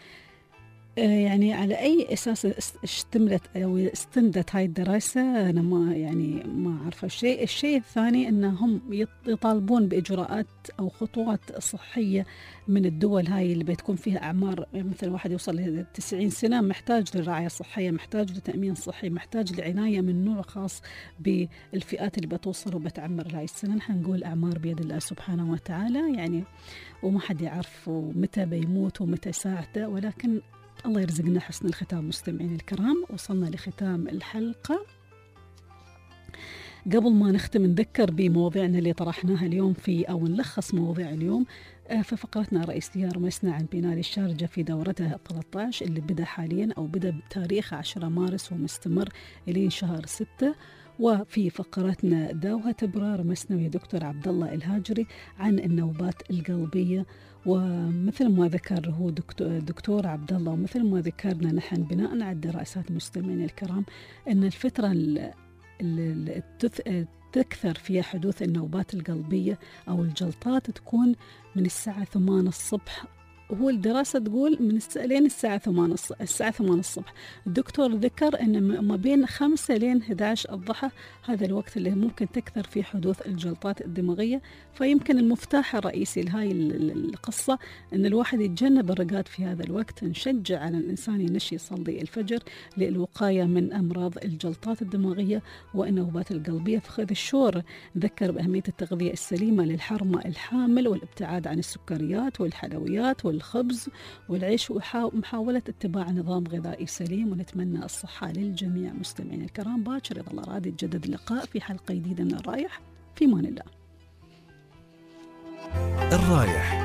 يعني على أي أساس اشتملت أو استندت هاي الدراسة أنا ما يعني ما أعرف. الشيء الشيء الثاني أنهم يطالبون بإجراءات أو خطوات صحية من الدول هاي اللي بتكون فيها أعمار مثل واحد يوصل ل تسعين سنة، محتاج للرعاية الصحية، محتاج لتأمين صحي، محتاج لعناية من نوع خاص بالفئات اللي بتوصل وبتعمر هاي السنة. نحن نقول أعمار بيد الله سبحانه وتعالى يعني، وما حد يعرف متى بيموت ومتى ساعته، ولكن الله يرزقنا حسن الختام. مستمعين الكرام، وصلنا لختام الحلقة. قبل ما نختم نذكر بمواضيعنا اللي طرحناها اليوم في أو نلخص مواضيع اليوم في فقرتنا الرئيسية. رمسنا عن بناء الشارجة في دورتها ثلاثة عشر اللي بدأ حاليا أو بدأ بتاريخ عشرة مارس ومستمر إلى شهر ستة. وفي فقرتنا داوها تبرى رمسنا ويا دكتور عبد الله الهاجري عن النوبات القلبية، ومثل ما ذكر هو دكتور, دكتور عبد الله ومثل ما ذكرنا نحن بناء على الدراسات مستمعين الكرام أن الفترة اللي تكثر فيها حدوث النوبات القلبية أو الجلطات تكون من الساعة ثمانية الصبح. هو الدراسة تقول من لين الساعة ثمانية الساعة ثمانية الصبح. الدكتور ذكر أن ما بين خمسة لين إحدى عشر الضحى هذا الوقت اللي ممكن تكثر فيه حدوث الجلطات الدماغية. فيمكن المفتاح الرئيسي لهاي القصة أن الواحد يتجنب الرقاد في هذا الوقت. نشجع على الإنسان ينشي يصلي الفجر للوقاية من أمراض الجلطات الدماغية والنوبات القلبية. فخذ الشور ذكر بأهمية التغذية السليمة للحرمة الحامل والابتعاد عن السكريات والحلويات والخبز والعيش ومحاولة اتباع نظام غذائي سليم. ونتمنى الصحة للجميع. مستمعين الكرام، باكر إذا الله راد يتجدد اللقاء في حلقة جديدة من الرايح. في مان الله. الرايح